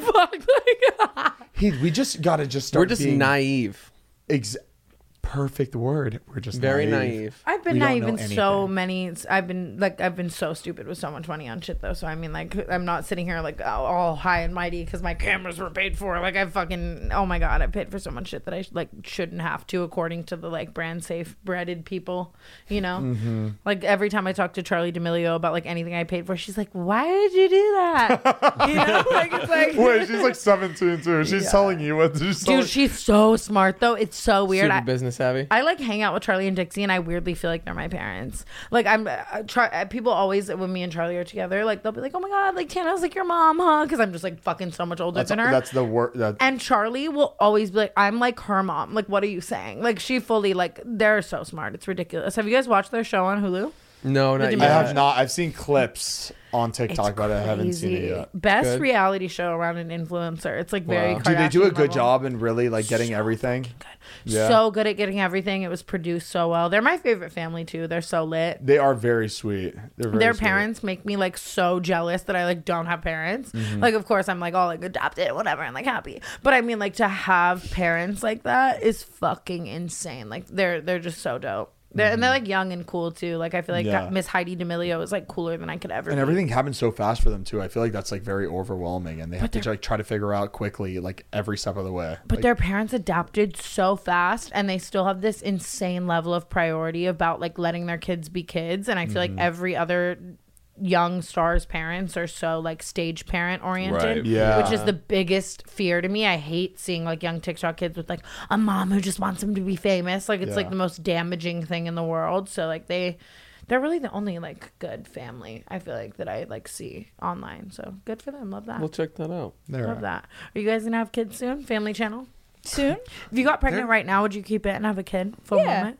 Like, He, we just gotta just start. We're just being naive. Ex- perfect word. We're just Very naive. naive. I've been We don't naive know in so anything. many. I've been like I've been so stupid with so much money on shit though. So I mean, like I'm not sitting here like all, all high and mighty because my cameras were paid for. Like I fucking oh my god, I paid for so much shit that I like shouldn't have to according to the like brand safe breaded people. You know, Mm-hmm. like every time I talk to Charlie D'Amelio about like anything I paid for, she's like, "Why did you do that?" You know, like it's like. Wait, she's like seventeen too. She's telling you what to Dude, she's so smart though. It's so weird. Super I, business savvy. I like hang out with Charlie and Dixie, and I weirdly feel like they're my parents. Like I'm, uh, Char- uh, people always when me and Charlie are together, like they'll be like, "Oh my god, like Tana's like your mom, huh?" Because I'm just like fucking so much older That's, than her. that's the word. That, and Charlie will always be like, "I'm like her mom." Like, what are you saying? Like she fully like they're so smart. It's ridiculous. Have you guys watched their show on Hulu? No, not The I yet. have not. I've seen clips on TikTok, It's but I haven't seen it crazy. yet. Best Good. reality show around an influencer. It's like very. Wow. Do they do a Kardashian good level. job in really like getting everything? Yeah. So good at getting everything. It was produced so well. They're my favorite family too. They're so lit. They are very sweet. They're very Their sweet. parents make me like so jealous that I like don't have parents. Mm-hmm. Like of course I'm like all like adopted, whatever, and like happy. But I mean like to have parents like that is fucking insane. Like they're they're just so dope. They're, And they're like young and cool too. Like I feel like Yeah. Miss Heidi D'Amelio is like cooler than I could ever. And be. everything happens so fast for them too. I feel like that's like very overwhelming, and they have to like try to figure out quickly like every step of the way. But Like, their parents adapted so fast, and they still have this insane level of priority about like letting their kids be kids. And I feel Mm-hmm. like every other young star's parents are so like stage parent oriented, Right. Yeah. which is the biggest fear to me. I hate seeing like young TikTok kids with like a mom who just wants them to be famous. Like it's like Yeah. the most damaging thing in the world. So like they. They're really the only like good family I feel like that I like see online. So good for them. Love that. We'll check that out. they're- Love that. Are you guys gonna have kids soon? Family channel. Soon. If you got pregnant right now, would you keep it and have a kid for Yeah. a moment?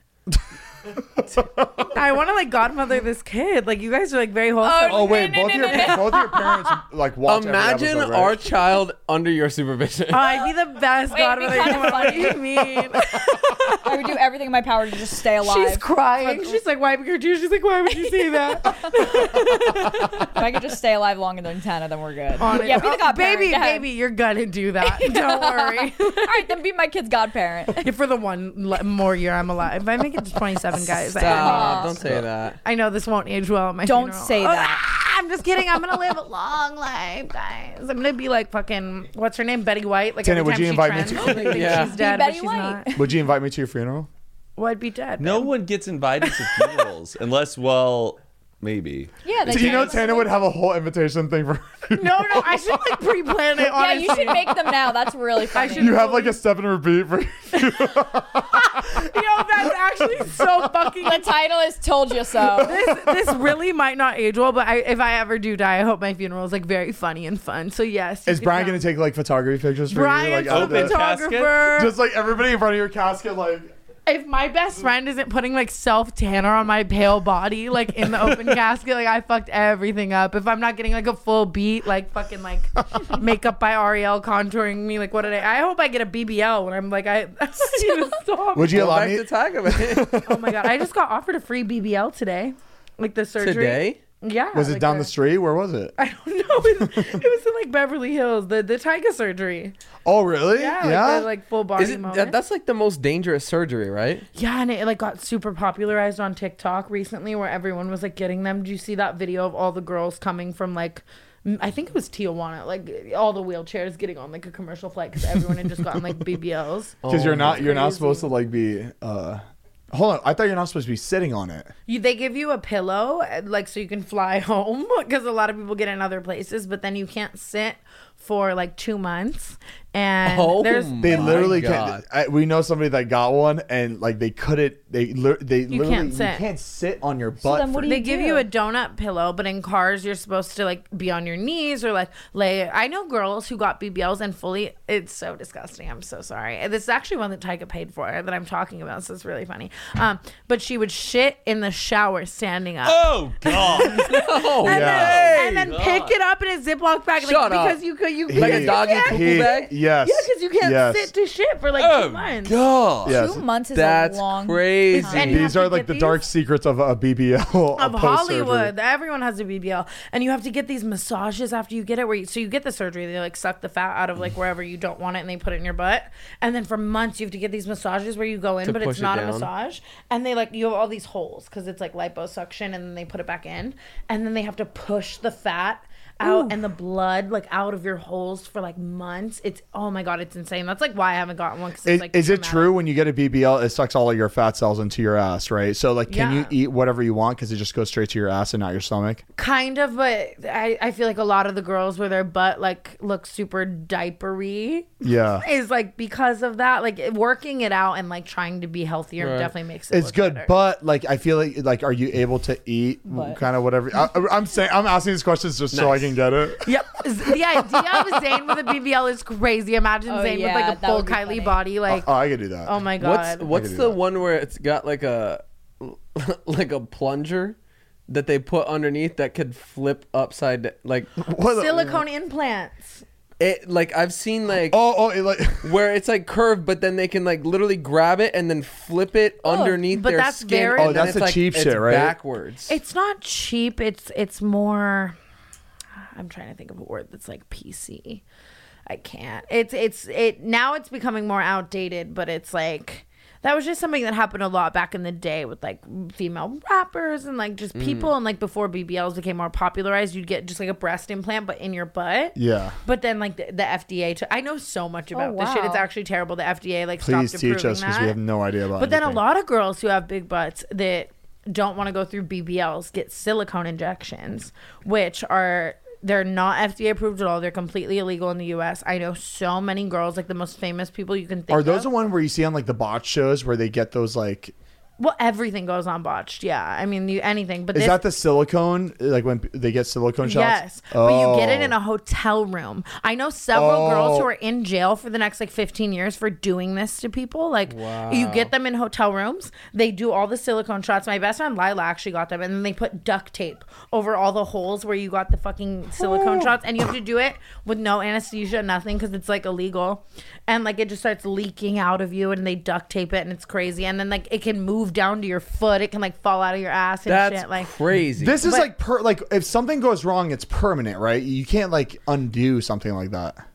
I want to like godmother this kid. Like you guys are like very wholesome. Oh wait, No, no, both no, your no, no. both your parents like watch. every Imagine episode, right? our child under your supervision. Oh, I'd be the best Wait, it'd be godmother. kinda What do you mean? I would do everything in my power to just stay alive. She's crying. She's like wiping her tears. She's like, why would you say that? If I could just stay alive longer than Tana, then we're good. On it. Yeah, be the Oh, godparent. baby, Go ahead. baby, you're gonna do that. Don't worry. All right, then be my kid's godparent. If for the one le- more year I'm alive, if I make it to twenty-seven. seven guys. I Stop! know. Don't say that. I know this won't age well at my Don't funeral. say Oh, that. ah, I'm just kidding. I'm gonna live a long life, guys. I'm gonna be like fucking what's her name, Betty White. Like Tina, every would time you she invite me trends, to- people think Yeah. she's dead, Be but Betty she's White. not. Would you invite me to your funeral? Well, I'd be dead. No man. one gets invited to funerals unless, well, maybe. Yeah, they Do you know can. Tana would have a whole invitation thing for? No, no. I should like pre-plan it. Yeah, Honestly. you should make them now. That's really funny. should- You have like a step and repeat for. Yo, that's actually so fucking. The title is "Told You So." this this really might not age well, but I, if I ever do die, I hope my funeral is like very funny and fun. So yes. you Is can Brian come. gonna take like photography pictures for Brian's you? Like, the out of the- photographer. just like everybody in front of your casket, like. If my best friend isn't putting like self tanner on my pale body, like in the open casket, like I fucked everything up. If I'm not getting like a full beat, like fucking like makeup by Ariel contouring me, like what did I? I hope I get a B B L when I'm like I. Stop. Would you Go allow back me? to Tiger, man. Oh my god! I just got offered a free B B L today, like the surgery. Today? Yeah. Was it like down a- the street? Where was it? I don't know. It, it was in like Beverly Hills, the the Tyga surgery. Oh, really? Yeah, Yeah. like, the, like full body Is it, moment. that, that's like the most dangerous surgery, right? Yeah, and it like got super popularized on TikTok recently, where everyone was like getting them. Did you see that video of all the girls coming from like, m- I think it was Tijuana, like all the wheelchairs getting on like a commercial flight because everyone had just gotten like B B Ls. Because Oh, you're not that's you're not crazy. supposed to like be. uh Hold on, I thought you're not supposed to be sitting on it. You, they give you a pillow, uh, like so you can fly home because a lot of people get in other places, but then you can't sit for like two months. And Oh there's They My literally God. can't. I, we know somebody that got one, and like they couldn't. They li- they literally can't sit. you can't sit on your butt. then what for- do They you give do? you a donut pillow, but in cars you're supposed to like be on your knees or like lay. I know girls who got B B Ls and fully. It's so disgusting. I'm so sorry. And this is actually one that Tyga paid for that I'm talking about, so it's really funny. Um, but she would shit in the shower standing up. Oh, God. Oh, and yeah. then, and then pick it up in a Ziploc bag, like, Shut up. because you could, you He- Like a because you doggy can't- poo-poo bag? Yes. Yeah, because you can't Yes. sit to shit for like Oh, two months. God. Yes. Two months is That's a long. crazy. And you have These to are like get the these- dark secrets of a B B L Of post-surgery. Hollywood, everyone has a B B L, and you have to get these massages after you get it. Where you, so you get the surgery, they like suck the fat out of like wherever you don't want it, and they put it in your butt. And then for months you have to get these massages where you go in, To but push it's it not a down. massage, and they like you have all these holes because it's like liposuction, and then they put it back in, and then they have to push the fat out and the blood like out of your holes for like months. It's oh my god, it's insane. That's like why I haven't gotten one. Cause it's Is, like is it traumatic. true when you get a B B L, it sucks all of your fat cells into your ass, right? So like, can Yeah. you eat whatever you want because it just goes straight to your ass and not your stomach? Kind of, but I, I feel like a lot of the girls where their butt like looks super diapery Yeah. is like because of that. Like working it out and like trying to be healthier Right. definitely makes it. It's look good, better. but like I feel like like are you able to eat But- kind of whatever? I, I'm saying I'm asking these questions just so I Nice. can get it. Yep. The idea of Zayn with a B B L is crazy. Imagine Oh, Zayn yeah, with like a that full would be Kylie funny. body. Like, Oh, I could do that. oh my What's god. what's do the that. one where it's got like a like a plunger that they put underneath that could flip upside da- like What the- Silicone implants. it like I've seen like Oh, oh, it, like where it's like curved, but then they can like literally grab it and then flip it underneath but their that's skin. very- and Oh, then that's it's the like, cheap it's shit, right? Backwards. It's not cheap. It's it's more. I'm trying to think of a word that's like P C. I can't. It's it's it now. It's becoming more outdated, but it's like that was just something that happened a lot back in the day with like female rappers and like just people and like before B B Ls became more popularized. You'd get just like a breast implant, but in your butt. yeah. But then like the, the F D A. Took, I know so much about Oh, this shit. wow. It's actually terrible. The F D A like Please stopped teach approving us because that. we have no idea about. But then a anything. lot of girls who have big butts that don't want to go through B B Ls get silicone injections, which are they're not F D A approved at all. They're completely illegal in the U S. I know so many girls, like the most famous people you can think Are those of. the one where you see on like the botch shows where they get those like? Well, everything goes on botched. Yeah, I mean you, anything. But Is this, that the silicone? Like when p- they get silicone shots? Yes, but you get it in Oh. a hotel room. I know several Oh. girls who are in jail for the next like fifteen years for doing this to people. Like you get them in hotel rooms. They do all the silicone shots. My best friend Lila actually got them, and then they put duct tape over all the holes where you got the fucking silicone shots, and you have to do it with no anesthesia, nothing, because it's like illegal, and like it just starts leaking out of you, and they duct tape it, and it's crazy, and then like it can move down to your foot. It can like fall out of your ass and That's shit. Like crazy. This is But- like per like if something goes wrong, it's permanent, right? You can't like undo something like that.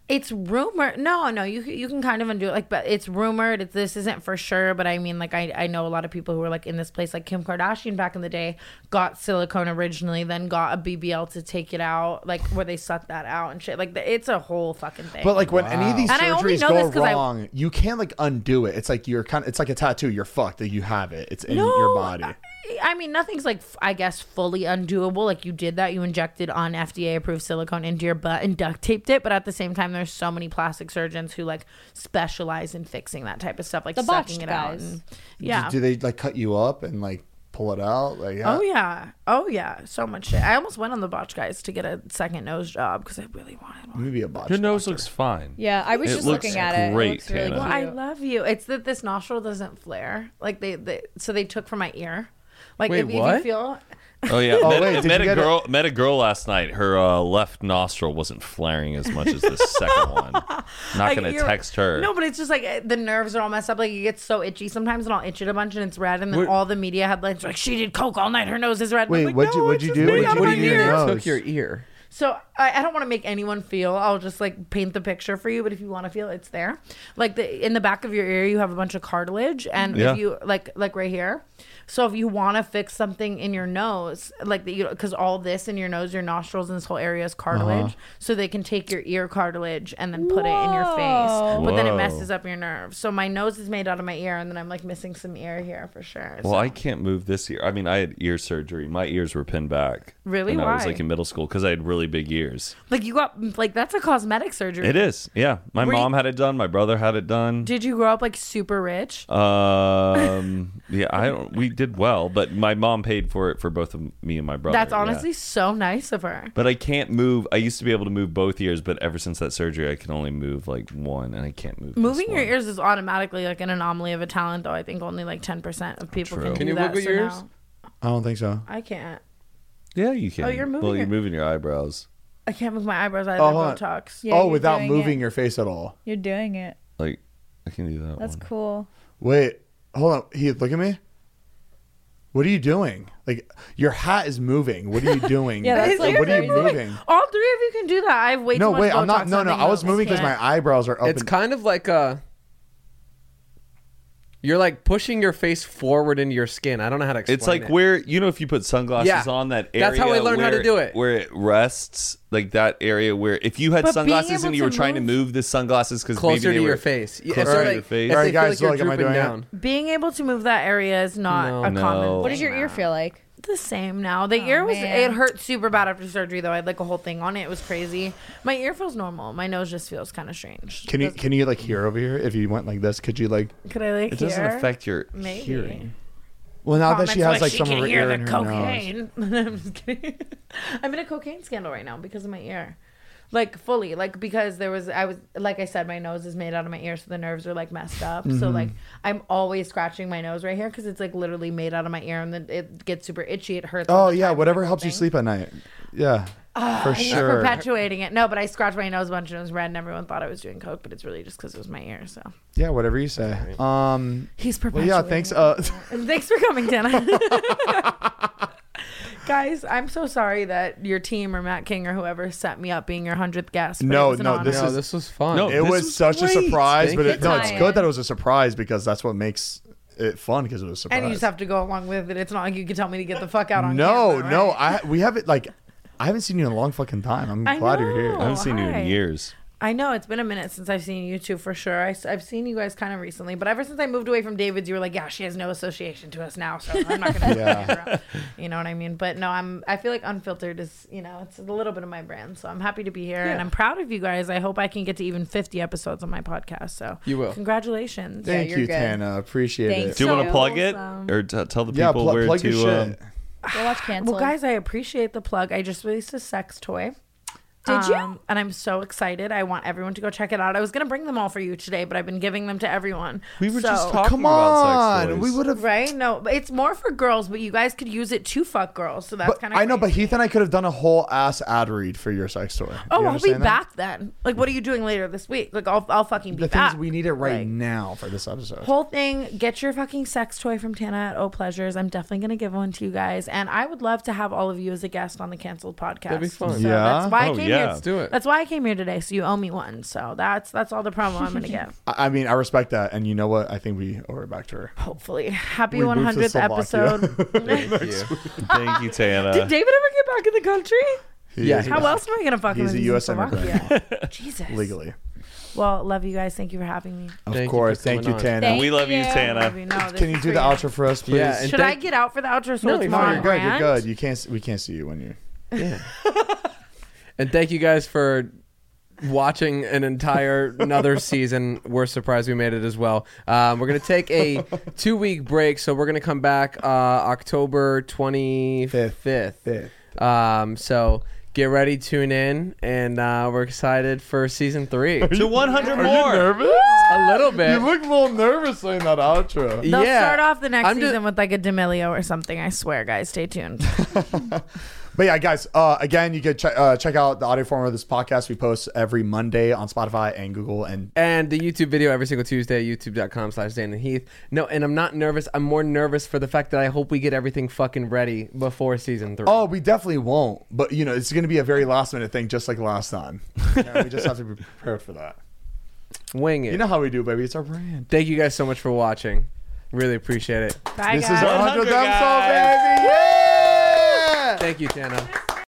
It's rumored. No, no, you you can kind of undo it. Like, but it's rumored. It's, this isn't for sure. But I mean, like, I, I know a lot of people who were like in this place. Like Kim Kardashian back in the day got silicone originally, then got a B B L to take it out, like where they suck that out and shit. Like, the, it's a whole fucking thing. But like when any of these And I only surgeries know go this 'cause I- wrong, you can't like undo it. It's like you're kind of. It's like a tattoo. You're fucked. That you have it. It's in No, your body. I, I mean, nothing's like f- I guess fully undoable. Like you did that, you injected on F D A approved silicone into your butt and duct taped it. But at the same time, there's so many plastic surgeons who like specialize in fixing that type of stuff, like The sucking botched it out. guys. And, yeah. Do, do they like cut you up and like pull it out? Like yeah. Oh yeah, oh yeah, so much shit. I almost went on the botch guys to get a second nose job because I really wanted one. Maybe a botch. Your nose doctor. looks fine. Yeah, I was It just looks looking at it. great, It looks really Tana. cute. Well, I love you. It's that this nostril doesn't flare. Like they, they so they took from my ear. Like Wait, if, if what? you feel. Oh yeah, Oh, met, wait, did met you a get girl. Met a girl last night. Her uh, left nostril wasn't flaring as much as the second one. Not Like, gonna you're- text her. No, but it's just like uh, the nerves are all messed up. Like it gets so itchy sometimes, and I'll itch it a bunch, and it's red. And then What- all the media headlines are like, "She did coke all night. Her nose is red." And I'm Wait, like, what'd you- "No, what'd it's you just do? coming What'd out you- my what do you do? ear." Nose. Took your ear. So I, I don't want to make anyone feel. I'll just like paint the picture for you. But if you want to feel, it's there. Like the in the back of your ear, you have a bunch of cartilage, and Yeah. if you like like right here. So if you want to fix something in your nose, like the, you because all this in your nose, your nostrils, and this whole area is cartilage, Uh-huh. so they can take your ear cartilage and then put it in your face. Whoa. But then it Whoa. messes up your nerves. So my nose is made out of my ear, and then I'm like missing some ear here for sure. Well, So- I can't move this ear. I mean, I had ear surgery. My ears were pinned back. Really? When I was Why? like in middle school because I had really big ears. like you got like that's a cosmetic surgery. It is. Yeah, my Were you- mom had it done. My brother had it done. Did you grow up like super rich? Um. Yeah, I don't. We did well, but my mom paid for it for both of me and my brother. That's yeah. honestly so nice of her. But I can't move. I used to be able to move both ears, but ever since that surgery, I can only move like one, and I can't move. this Moving your one. ears is automatically like an anomaly of a talent, though. I think only like ten percent of people True. can, Can do you that. wiggle so your ears? now- I don't think so. I can't. Yeah, you can. Oh, you're moving Well, you're your- moving your eyebrows. I can't move my eyebrows either. Oh, hold on. Botox. Yeah, oh, you're without doing moving it. your face at all. You're doing it. Like, I can do that. That's one. cool. Wait, hold on. Heath, look at me. What are you doing? Like your hat is moving. What are you doing? Yeah, that's, like, like, what are you crazy. moving? All three of you can do that. I have way No, too much wait, Botox I'm not. No, on no. my I was nose. moving because my Can't. eyebrows are up. It's and- kind of like a. You're like pushing your face forward into your skin. I don't know how to explain It's like it. where you know if you put sunglasses Yeah. on that area. That's how I learned how to where- do it. Where it rests, like that area where if you had But being sunglasses able and you were to trying to move- move the sunglasses because closer maybe to they your were face. Yeah, closer so to like, your face. if All right, they feel guys, like you're look, am I drooping doing it? down. Being able to move that area is not No. a No. common. What does your thing ear now. feel like? The same now. The Oh, ear was man. it hurt super bad after surgery though. I had like a whole thing on it. It was crazy. My ear feels normal. My nose just feels kind of strange. Can you can you like hear over here? If you went like this, could you like? Could I like It doesn't hear? affect your Maybe. hearing. Well, now that Comments she has like she some of can her hear ear the in her nose. cocaine. I'm just kidding. I'm in a cocaine scandal right now because of my ear. Like fully, like because there was I was like I said, my nose is made out of my ear, so the nerves are like messed up. Mm-hmm. So like I'm always scratching my nose right here because it's like literally made out of my ear, and then it gets super itchy. It hurts. all Oh the yeah, time, whatever like, helps you thing. sleep at night. Yeah, for It's sure. perpetuating it. No, but I scratched my nose a bunch and it was red, and everyone thought I was doing coke, but it's really just because it was my ear. So Yeah, whatever you say. Um, he's well, perpetuating. yeah, thanks. Uh, it. Thanks for coming, Tana. Guys, I'm so sorry that your team or Matt King or whoever set me up being your hundredth guest. but No, it was an no, honor. this No, is- this was fun. No, it this was, was such a great. surprise, Thank but you. it, no, it's Tie-in. good that it was a surprise because that's what makes it fun because it was a surprise. And you just have to go along with it. It's not like you can tell me to get the fuck out on no, camera, no, right? I we haven't like I haven't seen you in a long fucking time. I'm I glad you're here. know. I haven't seen you hi. in years. I know it's been a minute since I've seen you two for sure. I, have seen you guys kind of recently, but ever since I moved away from David's, you were like, "Yeah, she has no association to us now, so I'm not gonna." Yeah. You know what I mean? But no, I'm. I feel like Unfiltered is, you know, it's a little bit of my brand, so I'm happy to be here, and Yeah. I'm proud of you guys. I hope I can get to even fifty episodes on my podcast. So You will. Congratulations. Thank you're you, good. Tana. Appreciate Thanks. it. Do you want to So plug it awesome. or t- tell the Yeah, people pl- where plug to? your Um, shit. Go watch Cancel. Well, guys, I appreciate the plug. I just released a sex toy. Did you? Um, and I'm so excited. I want everyone to go check it out. I was gonna bring them all for you today, but I've been giving them to everyone. we were So- just talking Come about sex on, toys. we would have. Right? No, but it's more for girls, but you guys could use it to fuck girls. So that's But kind of I know, but Heath and I could have done a whole ass ad read for your sex toy. Do Oh, you I'll be understand that? back then. Like, what are you doing later this week? Like, I'll, I'll fucking be The thing back. is, we need it right Like, now for this episode. Whole thing, get your fucking sex toy from Tana at O Pleasures. I'm definitely gonna give one to you guys, and I would love to have all of you as a guest on the Canceled podcast. That'd be fun. So Yeah? that's why I Oh, came yeah. Yeah. Let's do it. That's why I came here today. So you owe me one. So that's that's all the promo I'm gonna get. I I mean, I respect that, and you know what? I think we owe it back to her. Hopefully, happy We moved to one hundredth Slovakia. episode. Thank you. Thank you, Tana. Did David ever get back in the country? He Yeah, is- he How else am I gonna fuck him He's if a in U S Slovakia? Jesus. legally. Well, love you guys. Thank you for having me. Of Thank you course. for Thank you, coming on. Tana. Thank We love you, you. Tana. Love you. No, this Can you is do for the outro for us, please? Yeah, and Should I thank- get out for the outro so No, it's you're more fine. on You're good. You're brand? good. You can't. s- We can't see you when you. Yeah. And thank you guys for watching an entire another season. We're surprised we made it as well. Um, we're gonna take a two week break, so we're gonna come back uh, October twenty fifth. Fifth. Um, so get ready, tune in, and uh, we're excited for season three. To one hundred Are more. you nervous? A little bit. You look a little nervous saying that outro. They'll Yeah. start off the next I'm just- season with like a D'Amelio or something. I swear, guys. Stay tuned. But yeah, guys, uh, again, you can ch- uh, check out the audio form of this podcast. We post every Monday on Spotify and Google. And And the YouTube video every single Tuesday, youtube.com slash Dan and Heath. No, and I'm not nervous. I'm more nervous for the fact that I hope we get everything fucking ready before season three. oh, we definitely won't. But, you know, it's going to be a very last minute thing, just like last time. Yeah, we just have to be prepared for that. Wing it. You know how we do, baby. It's our brand. Thank you guys so much for watching. Really appreciate it. Bye, This guys. is our one hundred, hundredth episode, guys. baby. Yeah! Thank you, Tana.